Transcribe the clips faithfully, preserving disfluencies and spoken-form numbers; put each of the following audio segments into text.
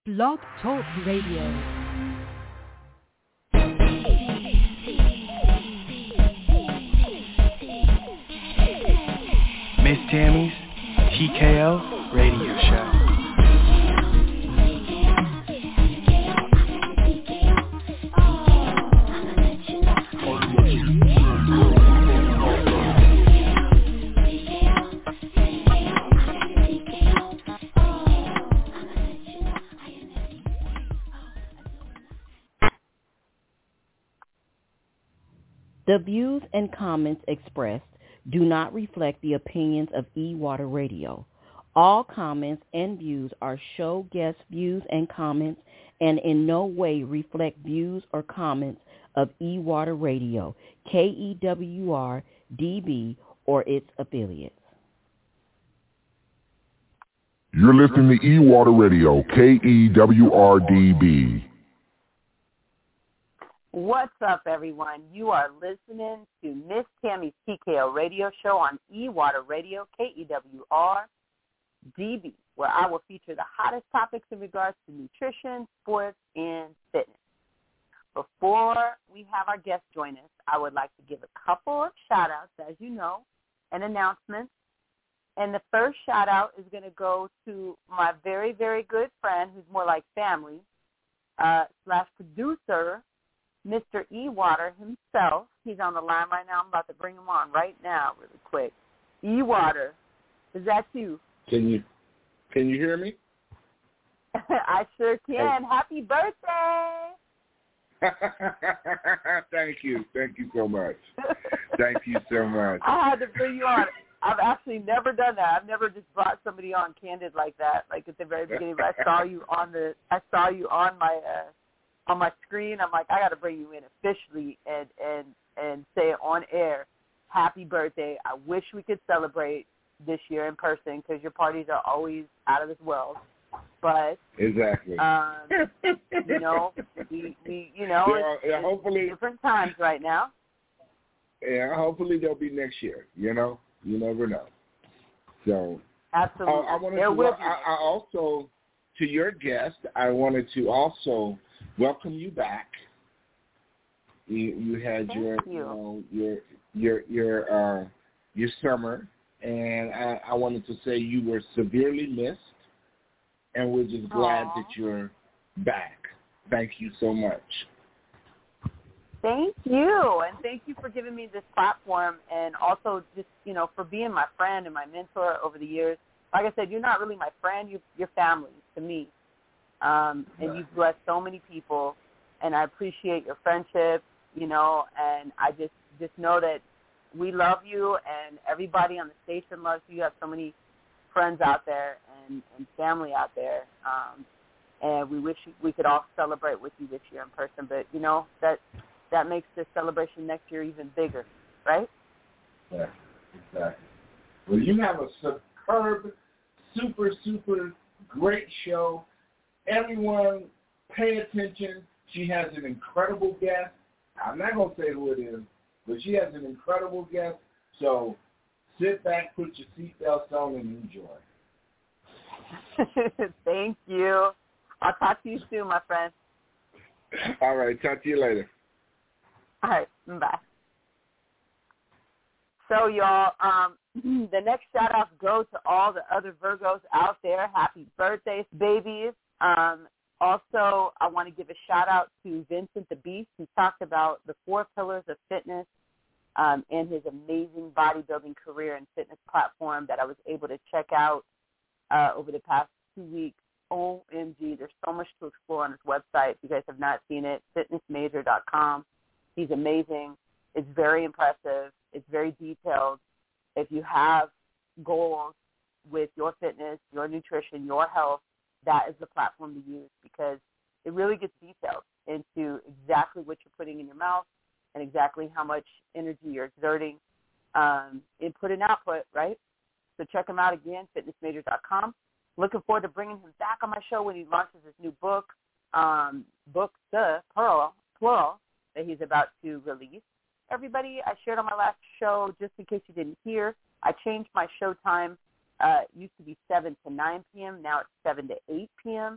Blog Talk Radio. Miss Tammy's T K O Radio Show. The views and comments expressed do not reflect the opinions of E-Water Radio. All comments and views are show guest views and comments and in no way reflect views or comments of E-Water Radio, K E W R D B, or its affiliates. You're listening to E-Water Radio, K E W R D B. What's up, everyone? You are listening to Miss Tammy's T K O Radio Show on E-Water Radio, K E W R D B, where I will feature the hottest topics in regards to nutrition, sports, and fitness. Before we have our guests join us, I would like to give a couple of shout-outs, as you know, and announcements. And the first shout-out is going to go to my very, very good friend, who's more like family, uh, slash producer, Mister E-Water himself. He's on the line right now. I'm about to bring him on right now really quick. E-Water, is that you? Can you can you hear me? I sure can. Oh. Happy birthday. Thank you. Thank you so much. Thank you so much. I had to bring you on. I've actually never done that. I've never just brought somebody on candid like that. Like at the very beginning, I saw you on the I saw you on my uh on my screen. I'm like, I got to bring you in officially and, and, and say it on air. Happy birthday. I wish we could celebrate this year in person because your parties are always out of this world. But, exactly. um, you know, we, we you know, yeah, it's, yeah, hopefully, it's different times right now. Yeah, hopefully they'll be next year, you know. You never know. So, absolutely. Uh, I wanted there to, will be. I, I also, to your guest, I wanted to also welcome you back. You, you had Thank your, you. you know, your your your uh, your summer, and I, I wanted to say you were severely missed, and we're just glad Aww. that you're back. Thank you so much. Thank you, and thank you for giving me this platform, and also just you know for being my friend and my mentor over the years. Like I said, you're not really my friend; you're, you're family to me. Um, and you've blessed so many people, and I appreciate your friendship, you know, and I just, just know that we love you and everybody on the station loves you. You have so many friends out there and, and family out there, um, and we wish we could all celebrate with you this year in person. But, you know, that that makes this celebration next year even bigger, right? Yeah, exactly. Well, you have a superb, super, super great show. Everyone, pay attention. She has an incredible guest. I'm not going to say who it is, but she has an incredible guest. So sit back, put your seatbelts on, and enjoy. Thank you. I'll talk to you soon, my friend. All right. Talk to you later. All right. Bye. So, y'all, um, the next shout-outs go to all the other Virgos out there. Happy birthdays, babies. Um, also, I want to give a shout-out to Vincent the Beast, who talked about the four pillars of fitness um, and his amazing bodybuilding career and fitness platform that I was able to check out uh, over the past two weeks. O M G, there's so much to explore on his website. If you guys have not seen it, fitness major dot com. He's amazing. It's very impressive. It's very detailed. If you have goals with your fitness, your nutrition, your health, that is the platform to use because it really gets detailed into exactly what you're putting in your mouth and exactly how much energy you're exerting, um, input and output, right? So check him out again, fitness major dot com. Looking forward to bringing him back on my show when he launches his new book, um, book the plural, plural, that he's about to release. Everybody, I shared on my last show, just in case you didn't hear, I changed my show time. Uh, it used to be seven to nine p.m. Now it's seven to eight p.m.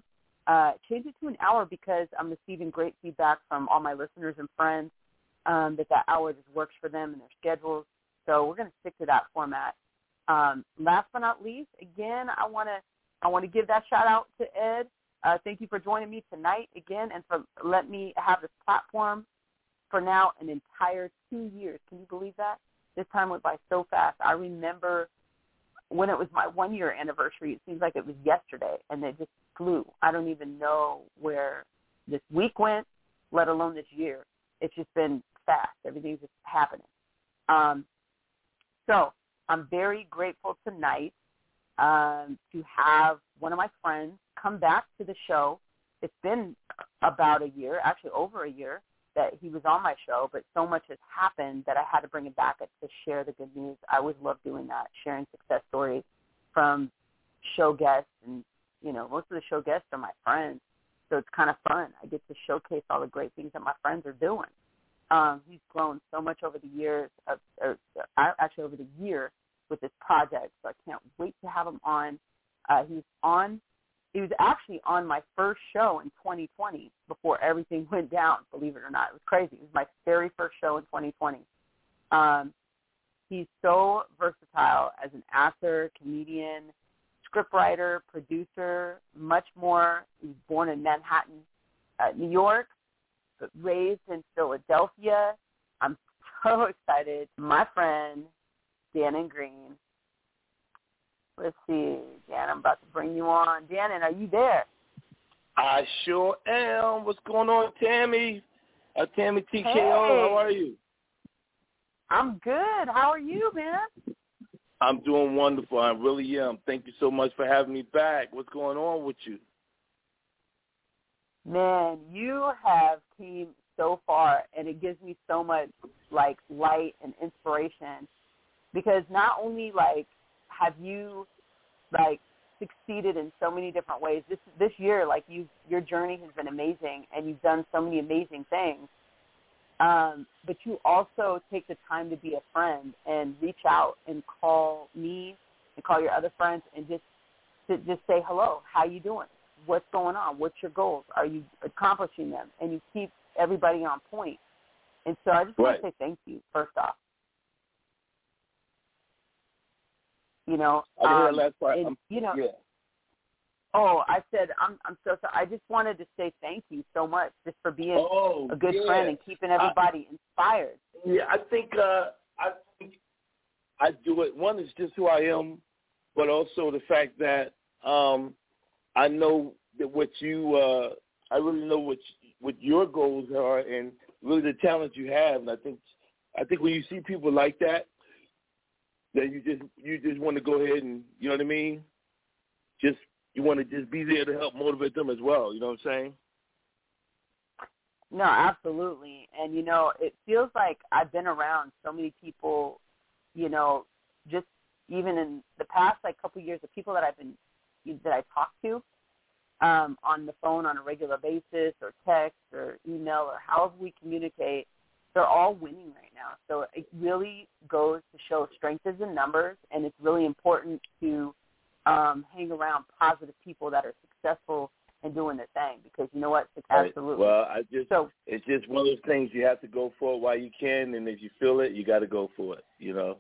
uh, change it to an hour because I'm receiving great feedback from all my listeners and friends um, that that hour just works for them and their schedules. So we're going to stick to that format. Um, last but not least, again, I want to I want to give that shout out to Ed. Uh, thank you for joining me tonight again and for letting me have this platform for now an entire two years. Can you believe that? This time went by so fast. I remember when it was my one-year anniversary. It seems like it was yesterday, and it just flew. I don't even know where this week went, let alone this year. It's just been fast. Everything's just happening. Um, so I'm very grateful tonight um, to have one of my friends come back to the show. It's been about a year, actually over a year, that he was on my show, but so much has happened that I had to bring him back to share the good news. I always love doing that, sharing success stories from show guests. And, you know, most of the show guests are my friends, so it's kind of fun. I get to showcase all the great things that my friends are doing. Um, he's grown so much over the years, of, or, or actually over the year with this project, so I can't wait to have him on. Uh, he's on He was actually on my first show in twenty twenty before everything went down, believe it or not. It was crazy. It was my very first show in twenty twenty. Um, he's so versatile as an actor, comedian, scriptwriter, producer, much more. He was born in Manhattan, uh, New York, but raised in Philadelphia. I'm so excited. My friend, Dannon Green. Let's see, Dan, I'm about to bring you on. Dannon, are you there? I sure am. What's going on, Tammy? Uh, Tammy T K O, hey. How are you? I'm good. How are you, man? I'm doing wonderful. I really am. Thank you so much for having me back. What's going on with you? Man, you have came so far, and it gives me so much, like, light and inspiration because not only, like, have you, like, succeeded in so many different ways. This this year, like, you, your journey has been amazing, and you've done so many amazing things. Um, but you also take the time to be a friend and reach out and call me and call your other friends and just to just say hello. How you doing? What's going on? What's your goals? Are you accomplishing them? And you keep everybody on point. And so I just want right. to say thank you, first off. You know, I didn't um, hear that last part. and, you know, yeah. oh, I said I'm I'm so sorry. I just wanted to say thank you so much just for being oh, a good yeah. friend and keeping everybody I, inspired. Yeah, I think uh, I think I do it. One is just who I am, but also the fact that um, I know that what you uh, I really know what what your goals are and really the talent you have. And I think I think when you see people like that. That you just you just want to go ahead and, you know what I mean? Just you want to just be there to help motivate them as well. You know what I'm saying? No, absolutely. And, you know, it feels like I've been around so many people, you know, just even in the past, like, couple of years, the people that I've been that I talk to um, on the phone on a regular basis or text or email or however we communicate, they're all winning right now. So it really goes to show strength is in numbers, and it's really important to um, hang around positive people that are successful and doing their thing because you know what? It's absolutely. Well, I just so, it's just one of those things you have to go for it while you can, and if you feel it, you got to go for it, you know?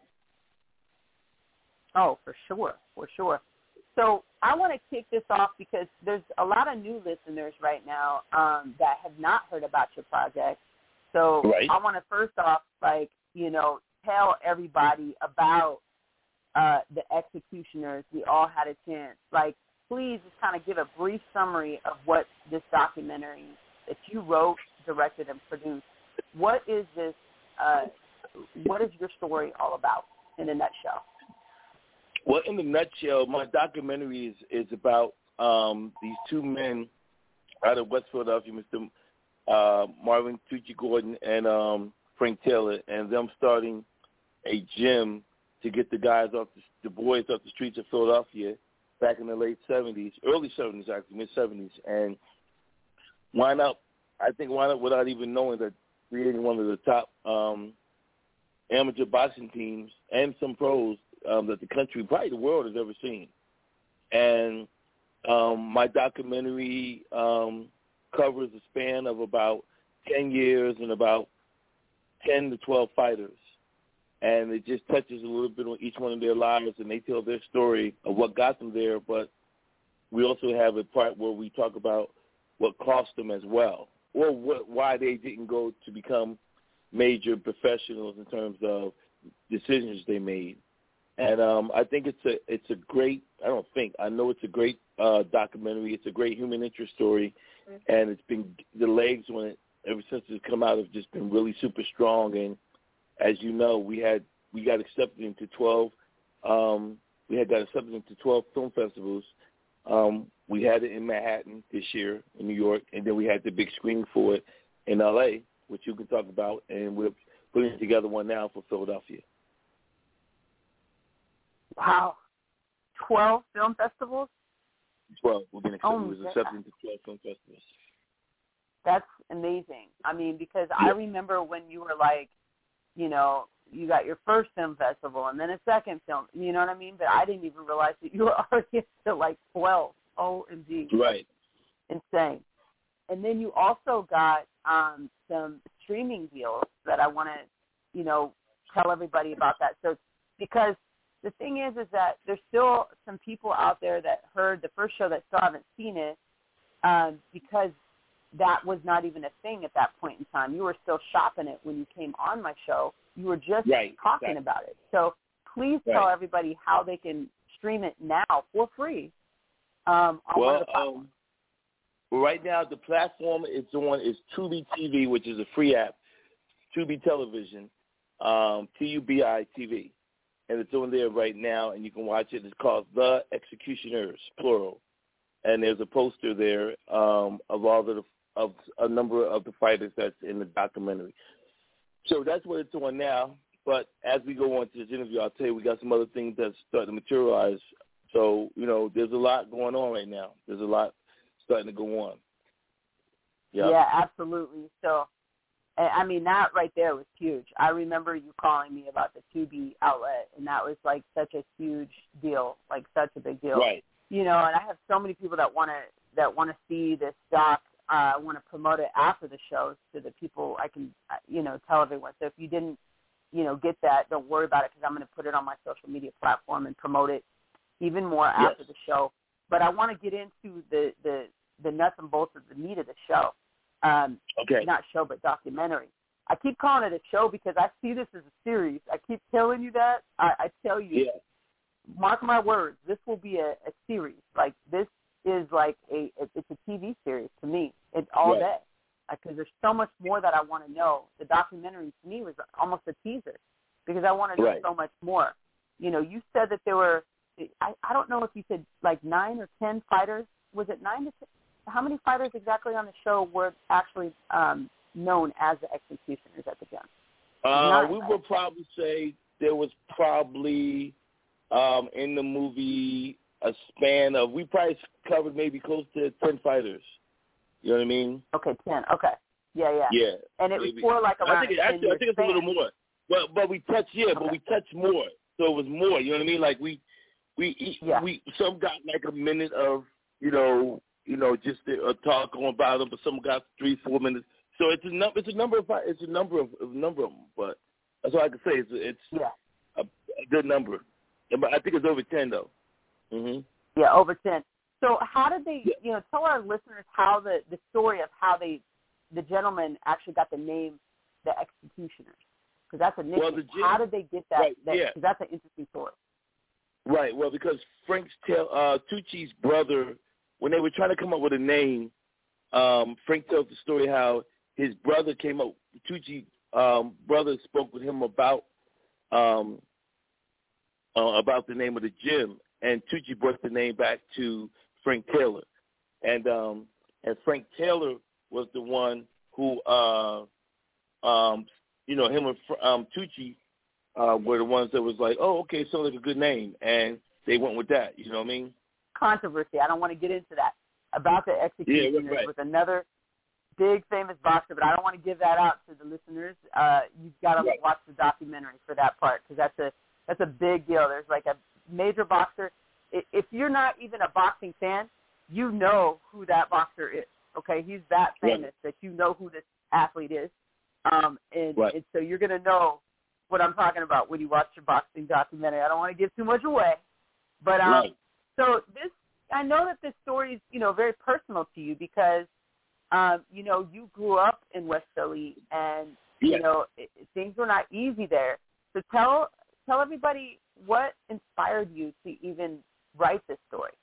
Oh, for sure, for sure. So I want to kick this off because there's a lot of new listeners right now um, that have not heard about your project. So right. I want to first off, like, you know, tell everybody about uh, the Executioners. We all had a chance. Like, please just kind of give a brief summary of what this documentary that you wrote, directed, and produced. What is this? Uh, what is your story all about in a nutshell? Well, in the nutshell, my documentary is, is about um, these two men out of West Philadelphia, Mister Uh, Marvin Tucci Gordon and um, Frank Taylor, and them starting a gym to get the guys off the, the boys off the streets of Philadelphia back in the late seventies, early seventies actually, mid seventies, and wind up, I think wind up without even knowing that creating one of the top um, amateur boxing teams and some pros um, that the country, probably the world, has ever seen. And Um, my documentary um, covers a span of about ten years and about ten to twelve fighters. And it just touches a little bit on each one of their lives, and they tell their story of what got them there. But we also have a part where we talk about what cost them as well, or what, why they didn't go to become major professionals in terms of decisions they made. And um, I think it's a it's a great, I don't think, I know it's a great uh, documentary. It's a great human interest story, mm-hmm. and it's been, the legs on it ever since it's come out have just been really super strong. And as you know, we had we got accepted into twelve. Um, we had got accepted into twelve film festivals. Um, we had it in Manhattan this year, in New York, and then we had the big screening for it in L A, which you can talk about, and we're putting together one now for Philadelphia. Wow, twelve film festivals. Twelve. We've been accepted. Oh, we was accepted into twelve film festivals. That's amazing. I mean, because yeah. I remember when you were like, you know, you got your first film festival and then a second film, you know what I mean? But I didn't even realize that you were already up to like twelve. O M G. Right. Insane. And then you also got um, some streaming deals that I want to, you know, tell everybody about that. So because the thing is, is that there's still some people out there that heard the first show that still haven't seen it um, because that was not even a thing at that point in time. You were still shopping it when you came on my show. You were just right. talking right. about it. So please right. tell everybody how they can stream it now for free um, on well, one of the platforms. Um, right now, the platform it's on is Tubi T V, which is a free app, Tubi Television, um, T U B I T V. And it's on there right now, and you can watch it. It's called The Executioners, plural. And there's a poster there um, of all the of a number of the fighters that's in the documentary. So that's what it's on now. But as we go on to this interview, I'll tell you we got some other things that's starting to materialize. So, you know, there's a lot going on right now. There's a lot starting to go on. Yep. Yeah, absolutely. So, I mean, that right there was huge. I remember you calling me about the Tubi outlet, and that was, like, such a huge deal, like such a big deal. Right. You know, and I have so many people that want to that want to see this doc. I uh, want to promote it after the show so that people, I can, you know, tell everyone. So if you didn't, you know, get that, don't worry about it because I'm going to put it on my social media platform and promote it even more yes. after the show. But I want to get into the, the, the nuts and bolts of the meat of the show. Um, okay. Not show, but documentary. I keep calling it a show because I see this as a series. I keep telling you that. I, I tell you, yeah. mark my words, this will be a, a series. Like, this is like a, it's a T V series to me. It's all right. day. Because there's so much more that I want to know. The documentary to me was almost a teaser because I want to know right. so much more. You know, you said that there were, I, I don't know if you said like nine or ten fighters. Was it nine to ten? How many fighters exactly on the show were actually um, known as the Executioners at the gym? Uh, nine, we right? would probably say there was probably um, in the movie a span of, we probably covered maybe close to ten fighters. You know what I mean? Okay, ten. Okay. Yeah, yeah. Yeah. And it maybe. was more like around I think it, actually, I think it's span. a little more. But but we touched, yeah, okay. but we touched more. So it was more, you know what I mean? Like we, we, yeah. we, some got like a minute of, you know, you know, just a talk on about them, but some got three, four minutes. So it's a number, it's a number of, it's a number of, a number of them. But that's all I can say. It's, it's yeah. a, a good number. But I think it's over ten though. Mhm. Yeah, over ten. So how did they, yeah. you know, tell our listeners how the, the story of how they, the gentleman actually got the name, the Executioners, because that's a nickname. Well, the gym, how did they get that? Right, that yeah. Because that's an interesting story. Right. Well, because Frank's tell uh, Tucci's brother, when they were trying to come up with a name, um, Frank tells the story how his brother came up. Tucci um, brother spoke with him about um, uh, about the name of the gym, and Tucci brought the name back to Frank Taylor, and um, and Frank Taylor was the one who, uh, um, you know, him and um, Tucci uh, were the ones that was like, oh, okay, sounds like a good name, and they went with that. You know what I mean? Controversy. I don't want to get into that. About the Executioners yeah, right. was another big famous boxer, but I don't want to give that out to the listeners. Uh, you've got to right. watch the documentary for that part because that's a that's a big deal. There's like a major boxer. If you're not even a boxing fan, you know who that boxer is. Okay, he's that famous right. that you know who this athlete is, um, and, right. and so you're going to know what I'm talking about when you watch your boxing documentary. I don't want to give too much away, but um, right. so this, I know that this story is, you know, very personal to you because, um, you know, you grew up in West Philly, and you yes. know it, things were not easy there. So tell tell everybody what inspired you to even write this story.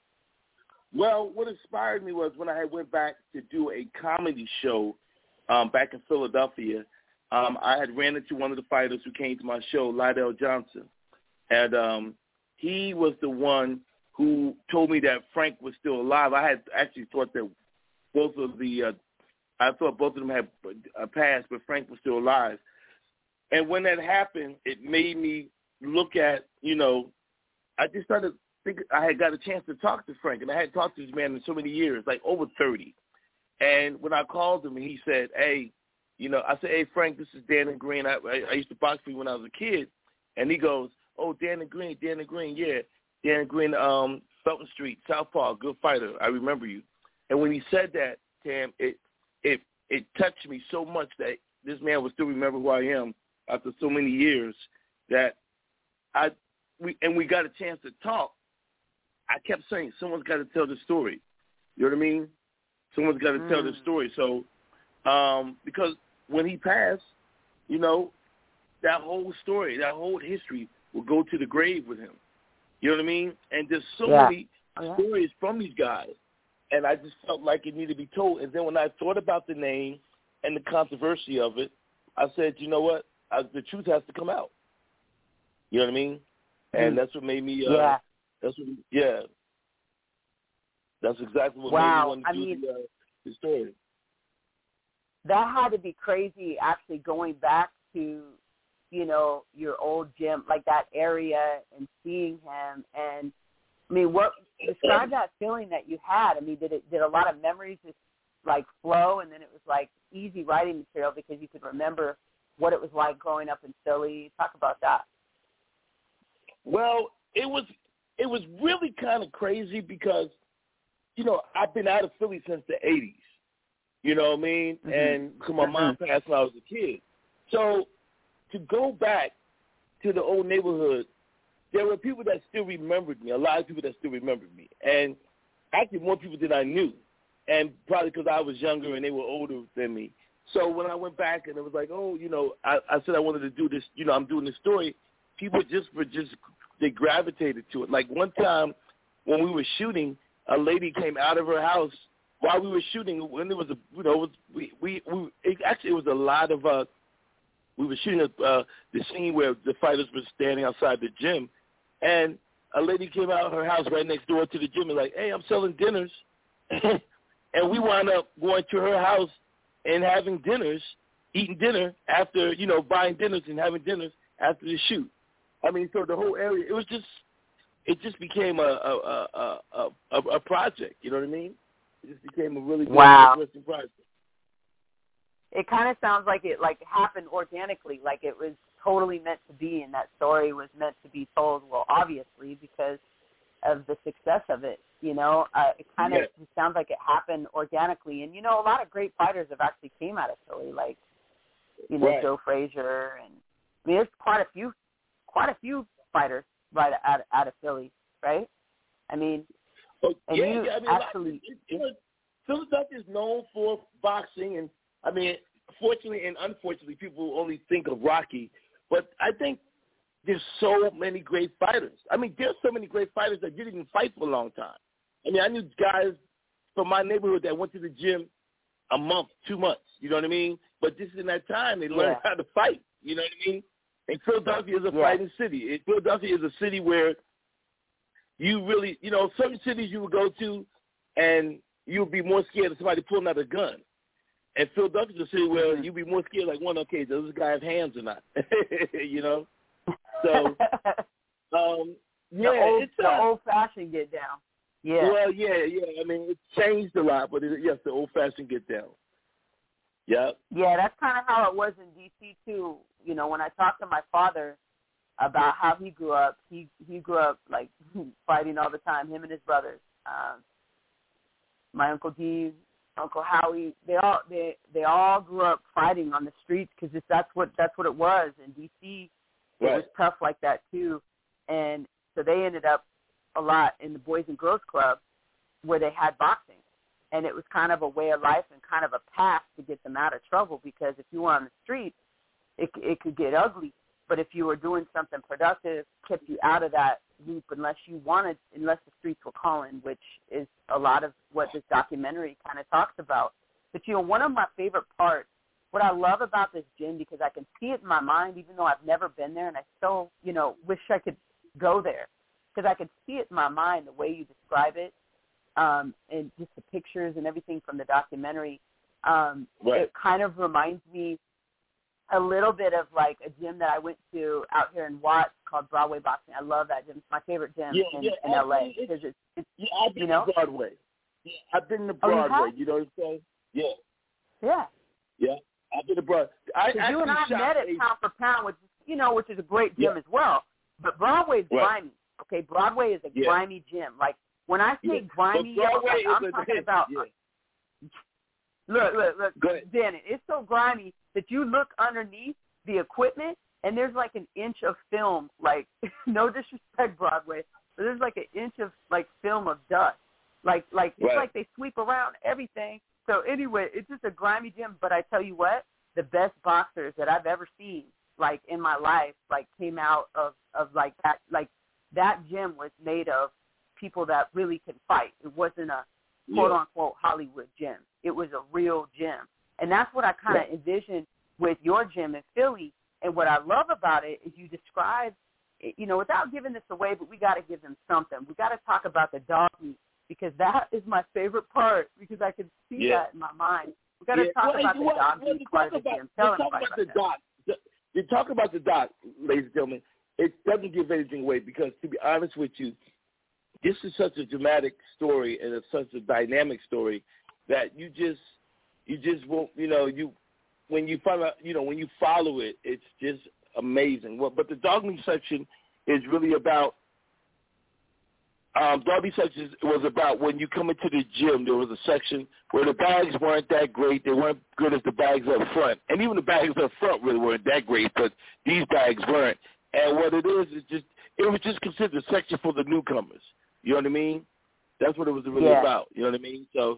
Well, what inspired me was when I went back to do a comedy show um, back in Philadelphia. Um, I had ran into one of the fighters who came to my show, Lydell Johnson, and um, he was the one who told me that Frank was still alive. I had actually thought that both of the, uh, I thought both of them had uh, passed, but Frank was still alive. And when that happened, it made me look at, you know, I just started think I had got a chance to talk to Frank, and I hadn't talked to this man in so many years, like over thirty. And when I called him, he said, hey, you know, I said, hey, Frank, this is Dannon Green. I, I, I used to box for you when I was a kid. And he goes, oh, Dannon Green, Dannon Green, yeah. Dannon Green, um, Felton Street, Southpaw, good fighter. I remember you. And when he said that, Tam, it it it touched me so much that this man would still remember who I am after so many years that I we and we got a chance to talk. I kept saying, someone's got to tell the story. You know what I mean? Someone's got to mm. tell the story. So, um, because when he passed, you know, that whole story, that whole history will go to the grave with him. You know what I mean? And there's so yeah. many yeah. stories from these guys, and I just felt like it needed to be told. And then when I thought about the name and the controversy of it, I said, you know what? I, the truth has to come out. You know what I mean? And mm. that's what made me. Uh, yeah. That's what, yeah. That's exactly what wow. made me want to I do mean, the, uh, the story. That had to be crazy, actually, going back to, you know, your old gym, like that area, and seeing him. And I mean, what describe that feeling that you had? I mean, did it did a lot of memories just like flow, and then it was like easy writing material because you could remember what it was like growing up in Philly? Talk about that. Well, it was. It was really kind of crazy because, you know, I've been out of Philly since the eighties, you know what I mean? Mm-hmm. And because my mom passed when I was a kid. So to go back to the old neighborhood, there were people that still remembered me, a lot of people that still remembered me. And actually more people than I knew, and probably because I was younger and they were older than me. So when I went back and it was like, oh, you know, I, I said I wanted to do this, you know, I'm doing this story, people just were just – they gravitated to it. Like one time when we were shooting, a lady came out of her house while we were shooting. When there was a, you know, it was, we we, we it, actually it was a lot of uh, we were shooting a, uh, the scene where the fighters were standing outside the gym, and a lady came out of her house right next door to the gym and like, hey, I'm selling dinners, and we wound up going to her house and having dinners, eating dinner after, you know, buying dinners and having dinners after the shoot. I mean, so the whole area, it was just, it just became a a, a, a, a, a project, you know what I mean? It just became a really good, wow. interesting project. It kind of sounds like it like happened organically, like it was totally meant to be, and that story was meant to be told, well, obviously, because of the success of it, you know? Uh, it kind of yeah. sounds like it happened organically. And, you know, a lot of great fighters have actually came out of Philly, like, you know, right. Joe Frazier, and, I mean, there's quite a few quite a few fighters right out, out of Philly, right? I mean, oh, and yeah, you yeah, I mean, actually... Like, you know, Philadelphia is known for boxing, and, I mean, fortunately and unfortunately, people only think of Rocky, but I think there's so many great fighters. I mean, there's so many great fighters that didn't even fight for a long time. I mean, I knew guys from my neighborhood that went to the gym a month, two months, you know what I mean? But just in that time, they learned yeah. how to fight, you know what I mean? And Philadelphia is a yeah. fighting city. It, Philadelphia is a city where you really, you know, certain cities you would go to and you would be more scared of somebody pulling out a gun. And Philadelphia is a city where you'd be more scared, like, one, okay, does this guy have hands or not? You know? So, um, yeah, the old, it's the uh, old-fashioned get down. Yeah. Well, yeah, yeah. I mean, it's changed a lot, but it, yes, the old-fashioned get down. Yeah. Yeah, that's kind of how it was in D C too. You know, when I talked to my father about how he grew up, he he grew up like fighting all the time, him and his brothers. Um, my Uncle Dean, Uncle Howie, they all they they all grew up fighting on the streets because that's what that's what it was in D C. It Right. was tough like that too, and so they ended up a lot in the Boys and Girls Club where they had boxing, and it was kind of a way of life and kind of a path to get them out of trouble because if you were on the street, it it could get ugly. But if you were doing something productive, kept you out of that loop unless you wanted, unless the streets were calling, which is a lot of what this documentary kind of talks about. But, you know, one of my favorite parts, what I love about this gym, because I can see it in my mind, even though I've never been there, and I still, you know, wish I could go there, because I could see it in my mind, the way you describe it, um, and just the pictures and everything from the documentary. Um, Right. It kind of reminds me a little bit of like a gym that I went to out here in Watts called Broadway Boxing. I love that gym. It's my favorite gym Yeah, in, yeah, in L A actually, because it's, it's Yeah, I've been you know? to Broadway. Yeah, I've been to Oh, you Broadway. have? You, know what I'm saying? Yeah, yeah. yeah. I've been to Broadway. I Because you and I actually met shot at a- Pound for Pound, which is, you know, which is a great gym Yeah. as well. But Broadway's Right. grimy. Okay, Broadway is a Yeah. grimy gym. Like when I say Yeah. grimy, But Broadway like, is I'm a talking hit. about. Yeah. Look, look, look, Go ahead. Janet, it's so grimy that you look underneath the equipment and there's like an inch of film, like, no disrespect, Broadway, but there's like an inch of, like, film of dust. Like, like it's Right. like they sweep around everything. So anyway, it's just a grimy gym, but I tell you what, the best boxers that I've ever seen, like, in my life, like, came out of, of like, that, like, that gym was made of people that really can fight. It wasn't a quote-unquote Hollywood gym. It was a real gym. And that's what I kind of Yeah. envisioned with your gym in Philly. And what I love about it is you describe, you know, without giving this away, but we got to give them something. We got to talk about the dog meat because that is my favorite part because I can see Yeah. that in my mind. We got to Yeah. talk well, about the well, dog well, meat to part talk of the about, gym. to Tell talk us about about the that. doc. the- You talk about the doc, ladies and gentlemen. It doesn't give anything away because, to be honest with you, this is such a dramatic story and it's such a dynamic story that you just, you just won't, you know, you when you find out, you know, when you follow it, it's just amazing. Well, but the dog meat section is really about. Um, dog meat section was about when you come into the gym. There was a section where the bags weren't that great. They weren't good as the bags up front, and even the bags up front really weren't that great. But these bags weren't. And what it is is just it was just considered a section for the newcomers. You know what I mean? That's what it was really Yeah. about. You know what I mean? So,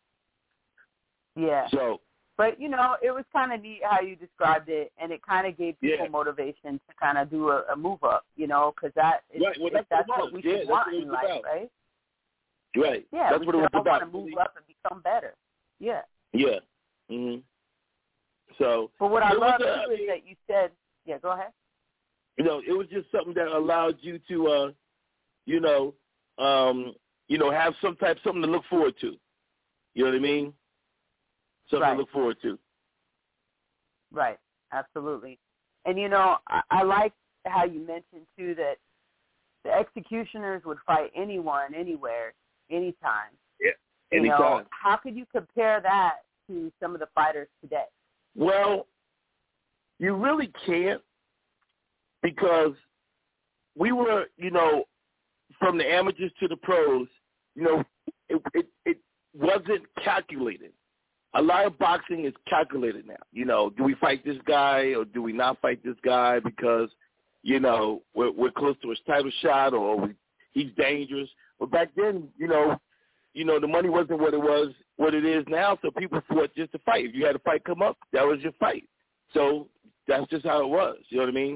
Yeah. so But, you know, it was kind of neat how you described it, and it kind of gave people Yeah. motivation to kind of do a, a move up, you know, because that is, Right, well, is- that's that's what it what was. we Yeah, should that's want what it in was life, about. right? right. Yeah, That's we what it should was all about. want to move up and become better. Yeah. Yeah. Mhm. So, But what I it was love, a- too, is that you said, yeah, go ahead. you know, it was just something that allowed you to, uh, you know, um, you know, have some type, something to look forward to. You know what I mean? Something Right. to look forward to. Right, absolutely. And, you know, I, I like how you mentioned, too, that the executioners would fight anyone, anywhere, anytime. Yeah. You Anytime. know, how could you compare that to some of the fighters today? Well, you really can't because we were, you know, from the amateurs to the pros, you know, it it, it wasn't calculated. A lot of boxing is calculated now. You know, do we fight this guy or do we not fight this guy because, you know, we're, we're close to his title shot or we, he's dangerous. But back then, you know, you know, the money wasn't what it was, what it is now, so people fought just to fight. If you had a fight come up, that was your fight. So that's just how it was. You know what I mean?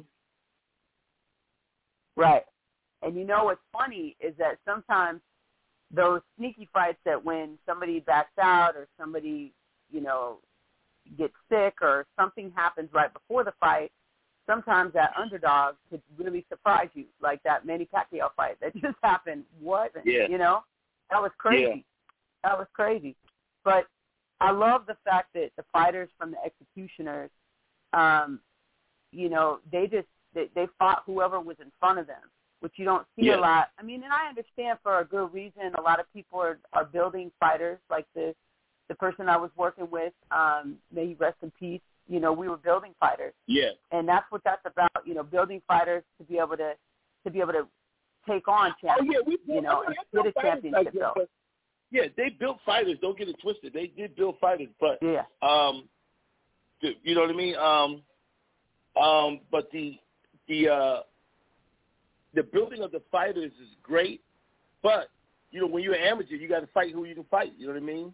Right. And you know what's funny is that sometimes those sneaky fights that when somebody backs out or somebody, you know, gets sick or something happens right before the fight, sometimes that underdog could really surprise you, like that Manny Pacquiao fight that just happened. What? Yeah. You know? That was crazy. Yeah. That was crazy. But I love the fact that the fighters from the executioners, um, you know, they just, they, they fought whoever was in front of them, which you don't see Yeah. a lot. I mean, and I understand for a good reason. A lot of people are, are building fighters, like the the person I was working with, um, may he rest in peace. You know, we were building fighters, Yeah. and that's what that's about. You know, building fighters to be able to to be able to take on Oh, champions. yeah. We, you know, I mean, and get a I know championship fighters like belt. that, yeah, they built fighters. Don't get it twisted. They did build fighters, but yeah, um, you know what I mean. Um, um, but the the uh, the building of the fighters is great, but you know when you're an amateur, you got to fight who you can fight. You know what I mean?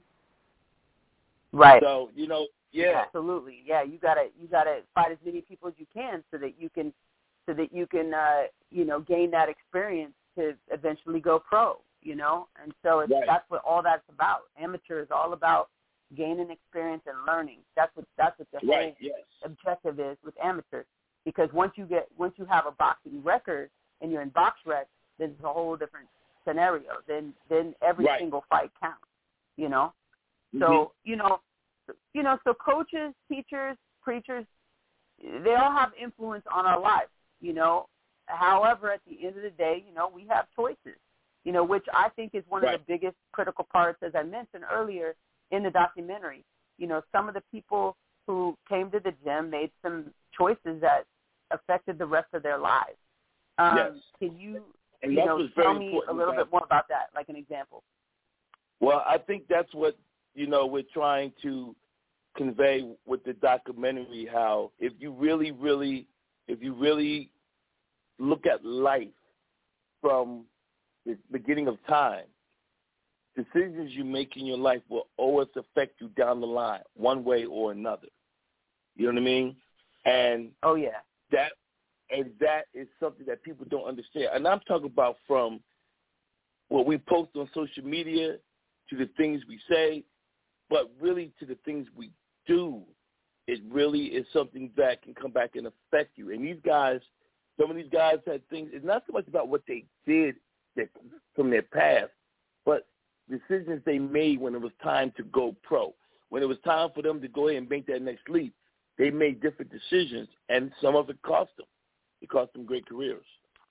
right. So you know, yeah, absolutely, yeah. You gotta you gotta fight as many people as you can so that you can so that you can uh, you know gain that experience to eventually go pro. You know, and so it's, right. that's what all that's about. Amateur is all about gaining experience and learning. That's what that's what the right. whole yes. objective is with amateurs. Because once you get once you have a boxing record and you're in BoxRec, then it's a whole different scenario. Then then every right. single fight counts. You know, mm-hmm. so you know, you know, so coaches, teachers, preachers, they all have influence on our lives. You know, however, at the end of the day, you know, we have choices. You know, which I think is one right. of the biggest critical parts, as I mentioned earlier in the documentary. You know, some of the people who came to the gym made some choices that affected the rest of their lives. Um, yes. Can you, and you know, tell me a little about, bit more about that, like an example? Well, I think that's what, you know, we're trying to convey with the documentary, how if you really, really, if you really look at life from the beginning of time, decisions you make in your life will always affect you down the line, one way or another. You know what I mean? And oh yeah, that and that is something that people don't understand. And I'm talking about from what we post on social media to the things we say, but really to the things we do. It really is something that can come back and affect you. And these guys, some of these guys had things. It's not so much about what they did that, from their past, but decisions they made when it was time to go pro. When it was time for them to go ahead and make that next leap, they made different decisions, and some of it cost them. It cost them great careers.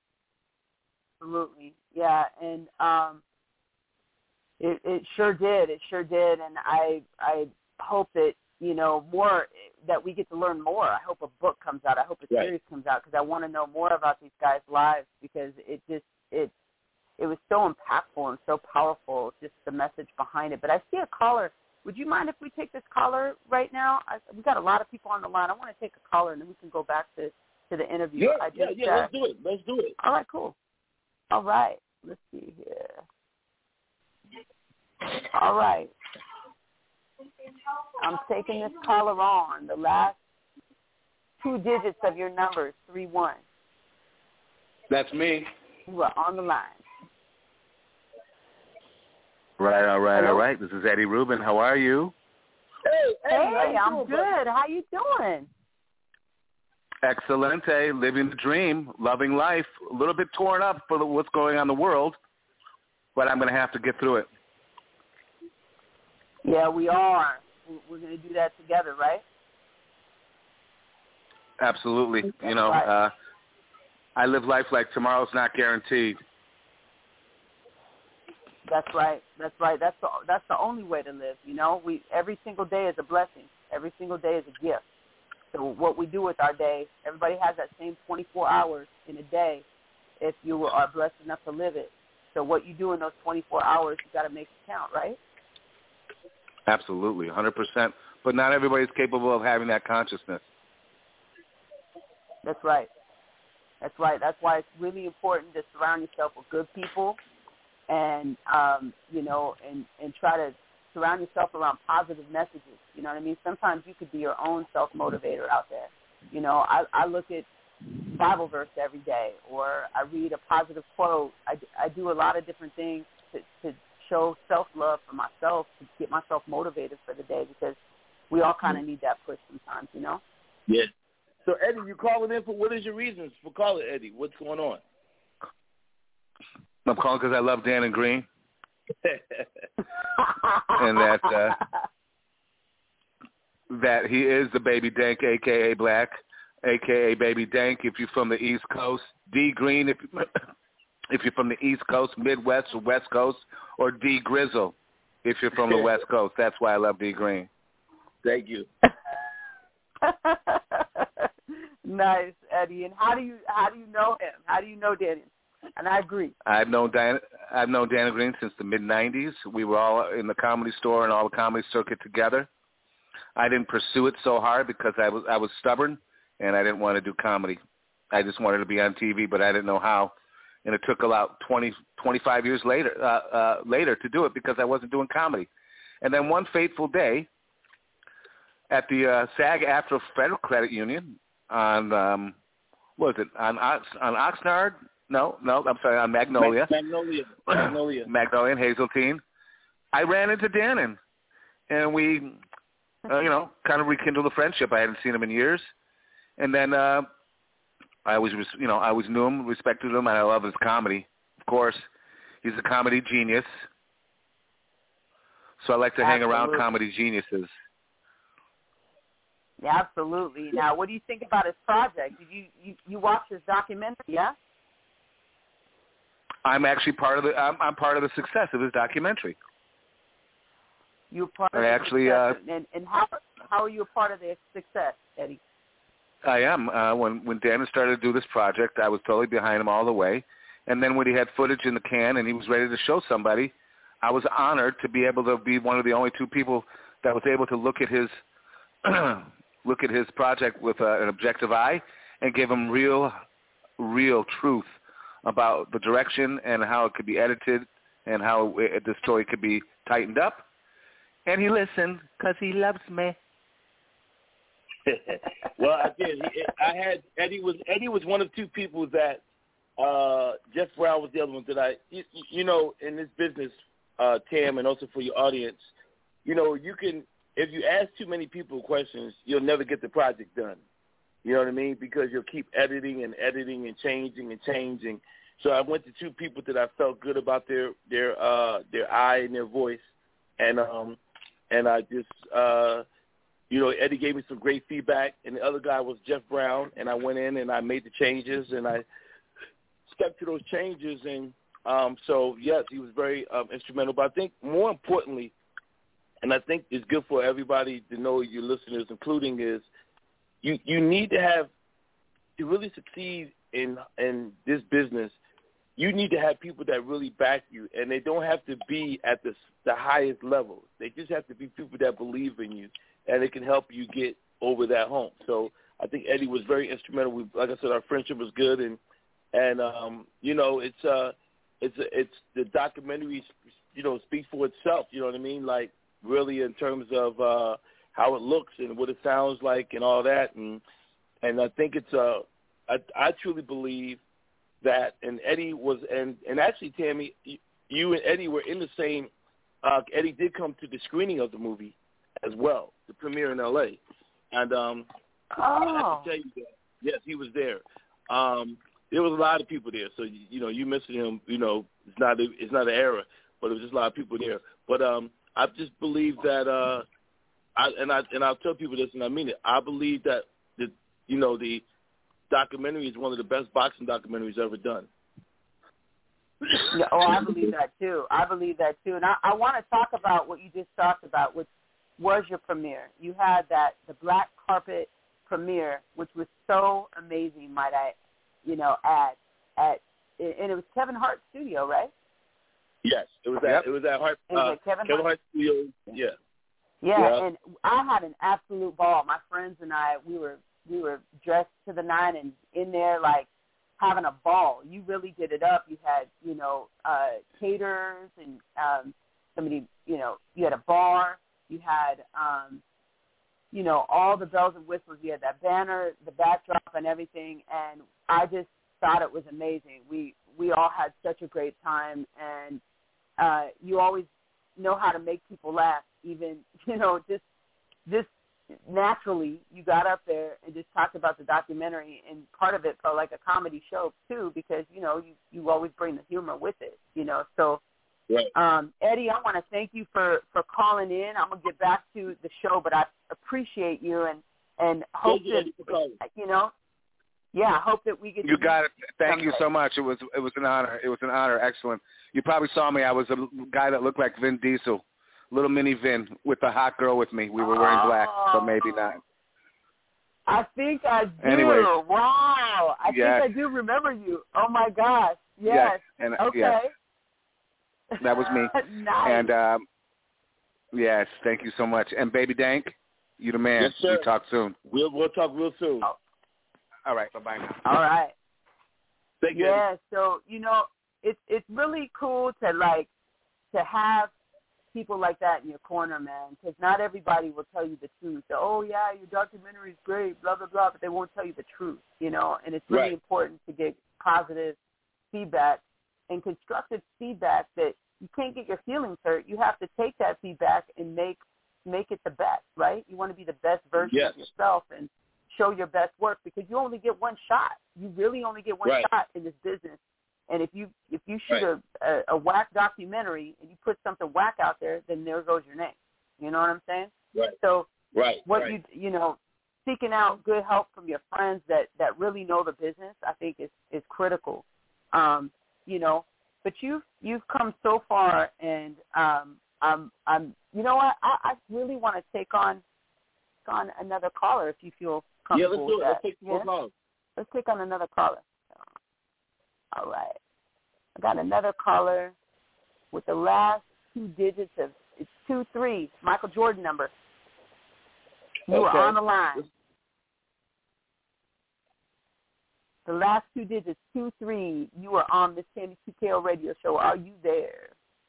Absolutely, yeah, and um, it, it sure did. It sure did, and I I hope that you know more, that we get to learn more. I hope a book comes out. I hope a right. series comes out, because I want to know more about these guys' lives, because it just it. It was so impactful and so powerful, just the message behind it. But I see a caller. Would you mind if we take this caller right now? I, we've got a lot of people on the line. I want to take a caller, and then we can go back to, to the interview. Yeah, I just, yeah, yeah. Uh, let's do it. Let's do it. All right, cool. All right. Let's see here. All right. I'm taking this caller on. The last two digits of your number is three one. That's me. You are on the line. Right, all right, Hello? all right. This is Eddie Rubin. How are you? Hey, Eddie, hey, I'm doing, good. buddy? How you doing? Excelente. Living the dream, loving life. A little bit torn up for what's going on in the world, but I'm going to have to get through it. Yeah, we are. We're going to do that together, right? Absolutely. That's you know, right. uh, I live life like tomorrow's not guaranteed. That's right. That's right. That's the that's the only way to live. You know, we every single day is a blessing. Every single day is a gift. So what we do with our day, everybody has that same twenty-four hours in a day, if you are blessed enough to live it. So what you do in those twenty-four hours, you got to make it count, right? Absolutely, one hundred percent. But not everybody's capable of having that consciousness. That's right. That's right. That's why it's really important to surround yourself with good people, and um, you know, and, and try to surround yourself around positive messages. You know what I mean? Sometimes you could be your own self-motivator out there. You know, I, I look at Bible verse every day, or I read a positive quote. I, I do a lot of different things to, to show self-love for myself, to get myself motivated for the day, because we all kind of need that push sometimes, you know? Yeah. So, Eddie, you calling in for, what is your reasons for calling, Eddie? What's going on? I'm calling because I love Dan and Green. and that uh, that he is the Baby Dank, a k a. Black, a k a. Baby Dank, if you're from the East Coast. D Green, if, if you're from the East Coast, Midwest, or West Coast. Or D Grizzle, if you're from the West Coast. That's why I love D Green. Thank you. Nice, Eddie. And how do you how do you know him? How do you know Danny? And I agree. I've known Dan. I've known Dana Green since the mid nineties. We were all in the Comedy Store and all the comedy circuit together. I didn't pursue it so hard because I was I was stubborn and I didn't want to do comedy. I just wanted to be on T V, but I didn't know how. And it took about twenty, twenty-five years later uh, uh, later to do it because I wasn't doing comedy. And then one fateful day at the uh, SAG-AFTRA Federal Credit Union on, um, what was it, on, Ox, on Oxnard? No, no, I'm sorry, on Magnolia. Magnolia. Magnolia. Magnolia and Hazeltine. I ran into Dannon, and we, uh, you know, kind of rekindled a friendship. I hadn't seen him in years. And then uh, I always, you know, I always knew him, respected him, and I love his comedy. Of course, he's a comedy genius. So I like to Absolutely. hang around comedy geniuses. Yeah, absolutely. Now, what do you think about his project? Did you you, you watch his documentary? Yeah. I'm actually part of the. I'm, I'm part of the success of his documentary. You're part of I the actually, success. uh, and and how how are you a part of the success, Eddie? I am. Uh, when when Dana started to do this project, I was totally behind him all the way. And then when he had footage in the can and he was ready to show somebody, I was honored to be able to be one of the only two people that was able to look at his look at his project with uh, an objective eye and give him real, real truth about the direction and how it could be edited and how it, the story could be tightened up. And he listened because he loves me. Well, I did. He, I had Eddie was Eddie was one of two people that uh, Jeff Brown was the other one that I you, you know in this business, uh, Tam, and also for your audience, you know you can if you ask too many people questions, you'll never get the project done. You know what I mean? Because you'll keep editing and editing and changing and changing. So I went to two people that I felt good about their their uh, their eye and their voice, and um and I just. Uh, You know, Eddie gave me some great feedback, and the other guy was Jeff Brown, and I went in and I made the changes, and I stuck to those changes, and um, so, yes, he was very um, instrumental. But I think more importantly, and I think it's good for everybody to know, your listeners including, is you, you need to have, to really succeed in in this business, you need to have people that really back you, and they don't have to be at the, the highest level. They just have to be people that believe in you, and it can help you get over that hump. So I think Eddie was very instrumental. We, like I said, our friendship was good, and and um, you know, it's uh, it's it's the documentary, you know, speaks for itself. You know what I mean? Like really in terms of uh, how it looks and what it sounds like and all that, and and I think it's uh, I, I truly believe that. And Eddie was, and and actually, Tammy, you and Eddie were in the same. Uh, Eddie did come to the screening of the movie as well, the premiere in L A, and um, Oh. I have to tell you that, yes, he was there. Um, there was a lot of people there, so you, you know, you missing him, you know, it's not a, it's not an error, but there was just a lot of people there. But um, I just believe that, uh, I, and I and I'll tell people this, and I mean it. I believe that the, you know, the documentary is one of the best boxing documentaries ever done. Yeah, oh, I believe that too. I believe that too, and I, I want to talk about what you just talked about, which was your premiere. You had that the black carpet premiere, which was so amazing, might I, you know, add at, and it was Kevin Hart's studio, right? Yes, it was Yep. at it was at Hart, It was uh, at Kevin, Kevin Hart. Hart Studio. Yeah. Yeah, Yeah. and I had an absolute ball. My friends and I, we were we were dressed to the nine and in there like having a ball. You really did it up. You had, you know, uh, caterers and um, somebody, you know, you had a bar. You had, um, you know, all the bells and whistles. You had that banner, the backdrop, and everything. And I just thought it was amazing. We we all had such a great time, and uh, you always know how to make people laugh. Even, you know, just just naturally, you got up there and just talked about the documentary, and part of it felt like a comedy show too, because you know you you always bring the humor with it. You know, so. Right. Um, Eddie, I want to thank you for, for calling in. I'm gonna get back to the show, but I appreciate you and and hope Thank you, that Eddie, for calling. you know, yeah, I hope that we get. You to got it. Thank someday. you so much. It was it was an honor. It was an honor. Excellent. You probably saw me. I was a guy that looked like Vin Diesel, little mini Vin, with a hot girl with me. We were wearing black, but maybe not. I think I do. Anyways. Wow. I Yes. think I do remember you. Oh my gosh. Yes. Yes. And, okay. yes. That was me. Nice. And, um, yes, thank you so much. And Baby Dank, you the man. Yes, sir. We talk soon. We'll, we'll talk real soon. Oh. All right, bye-bye now. All right. Thank you. Yeah, so, you know, it's it's really cool to, like, to have people like that in your corner, man, because not everybody will tell you the truth. So, oh, yeah, your documentary is great, blah, blah, blah, but they won't tell you the truth, you know, and it's really Right. important to get positive feedback and constructive feedback that you can't get your feelings hurt. You have to take that feedback and make make it the best, right? You want to be the best version Yes. of yourself and show your best work because you only get one shot. You really only get one Right. shot in this business. And if you if you shoot Right. a, a, a whack documentary and you put something whack out there, then there goes your name. You know what I'm saying? Right. So Right. what right. you you know, seeking out good help from your friends that, that really know the business, I think is, is critical. Um, you know, but you've you've come so far, and um, I'm I'm you know what I, I really want to take on on another caller if you feel Yeah, comfortable let's do with it. that. Let's take some more Yeah? calls. Let's take on another caller. All right. I got another caller with the last two digits of it's two three, Michael Jordan number. You Okay. are on the line. The last two digits, two three. You are on Miss Candy T K O radio show. Are you there?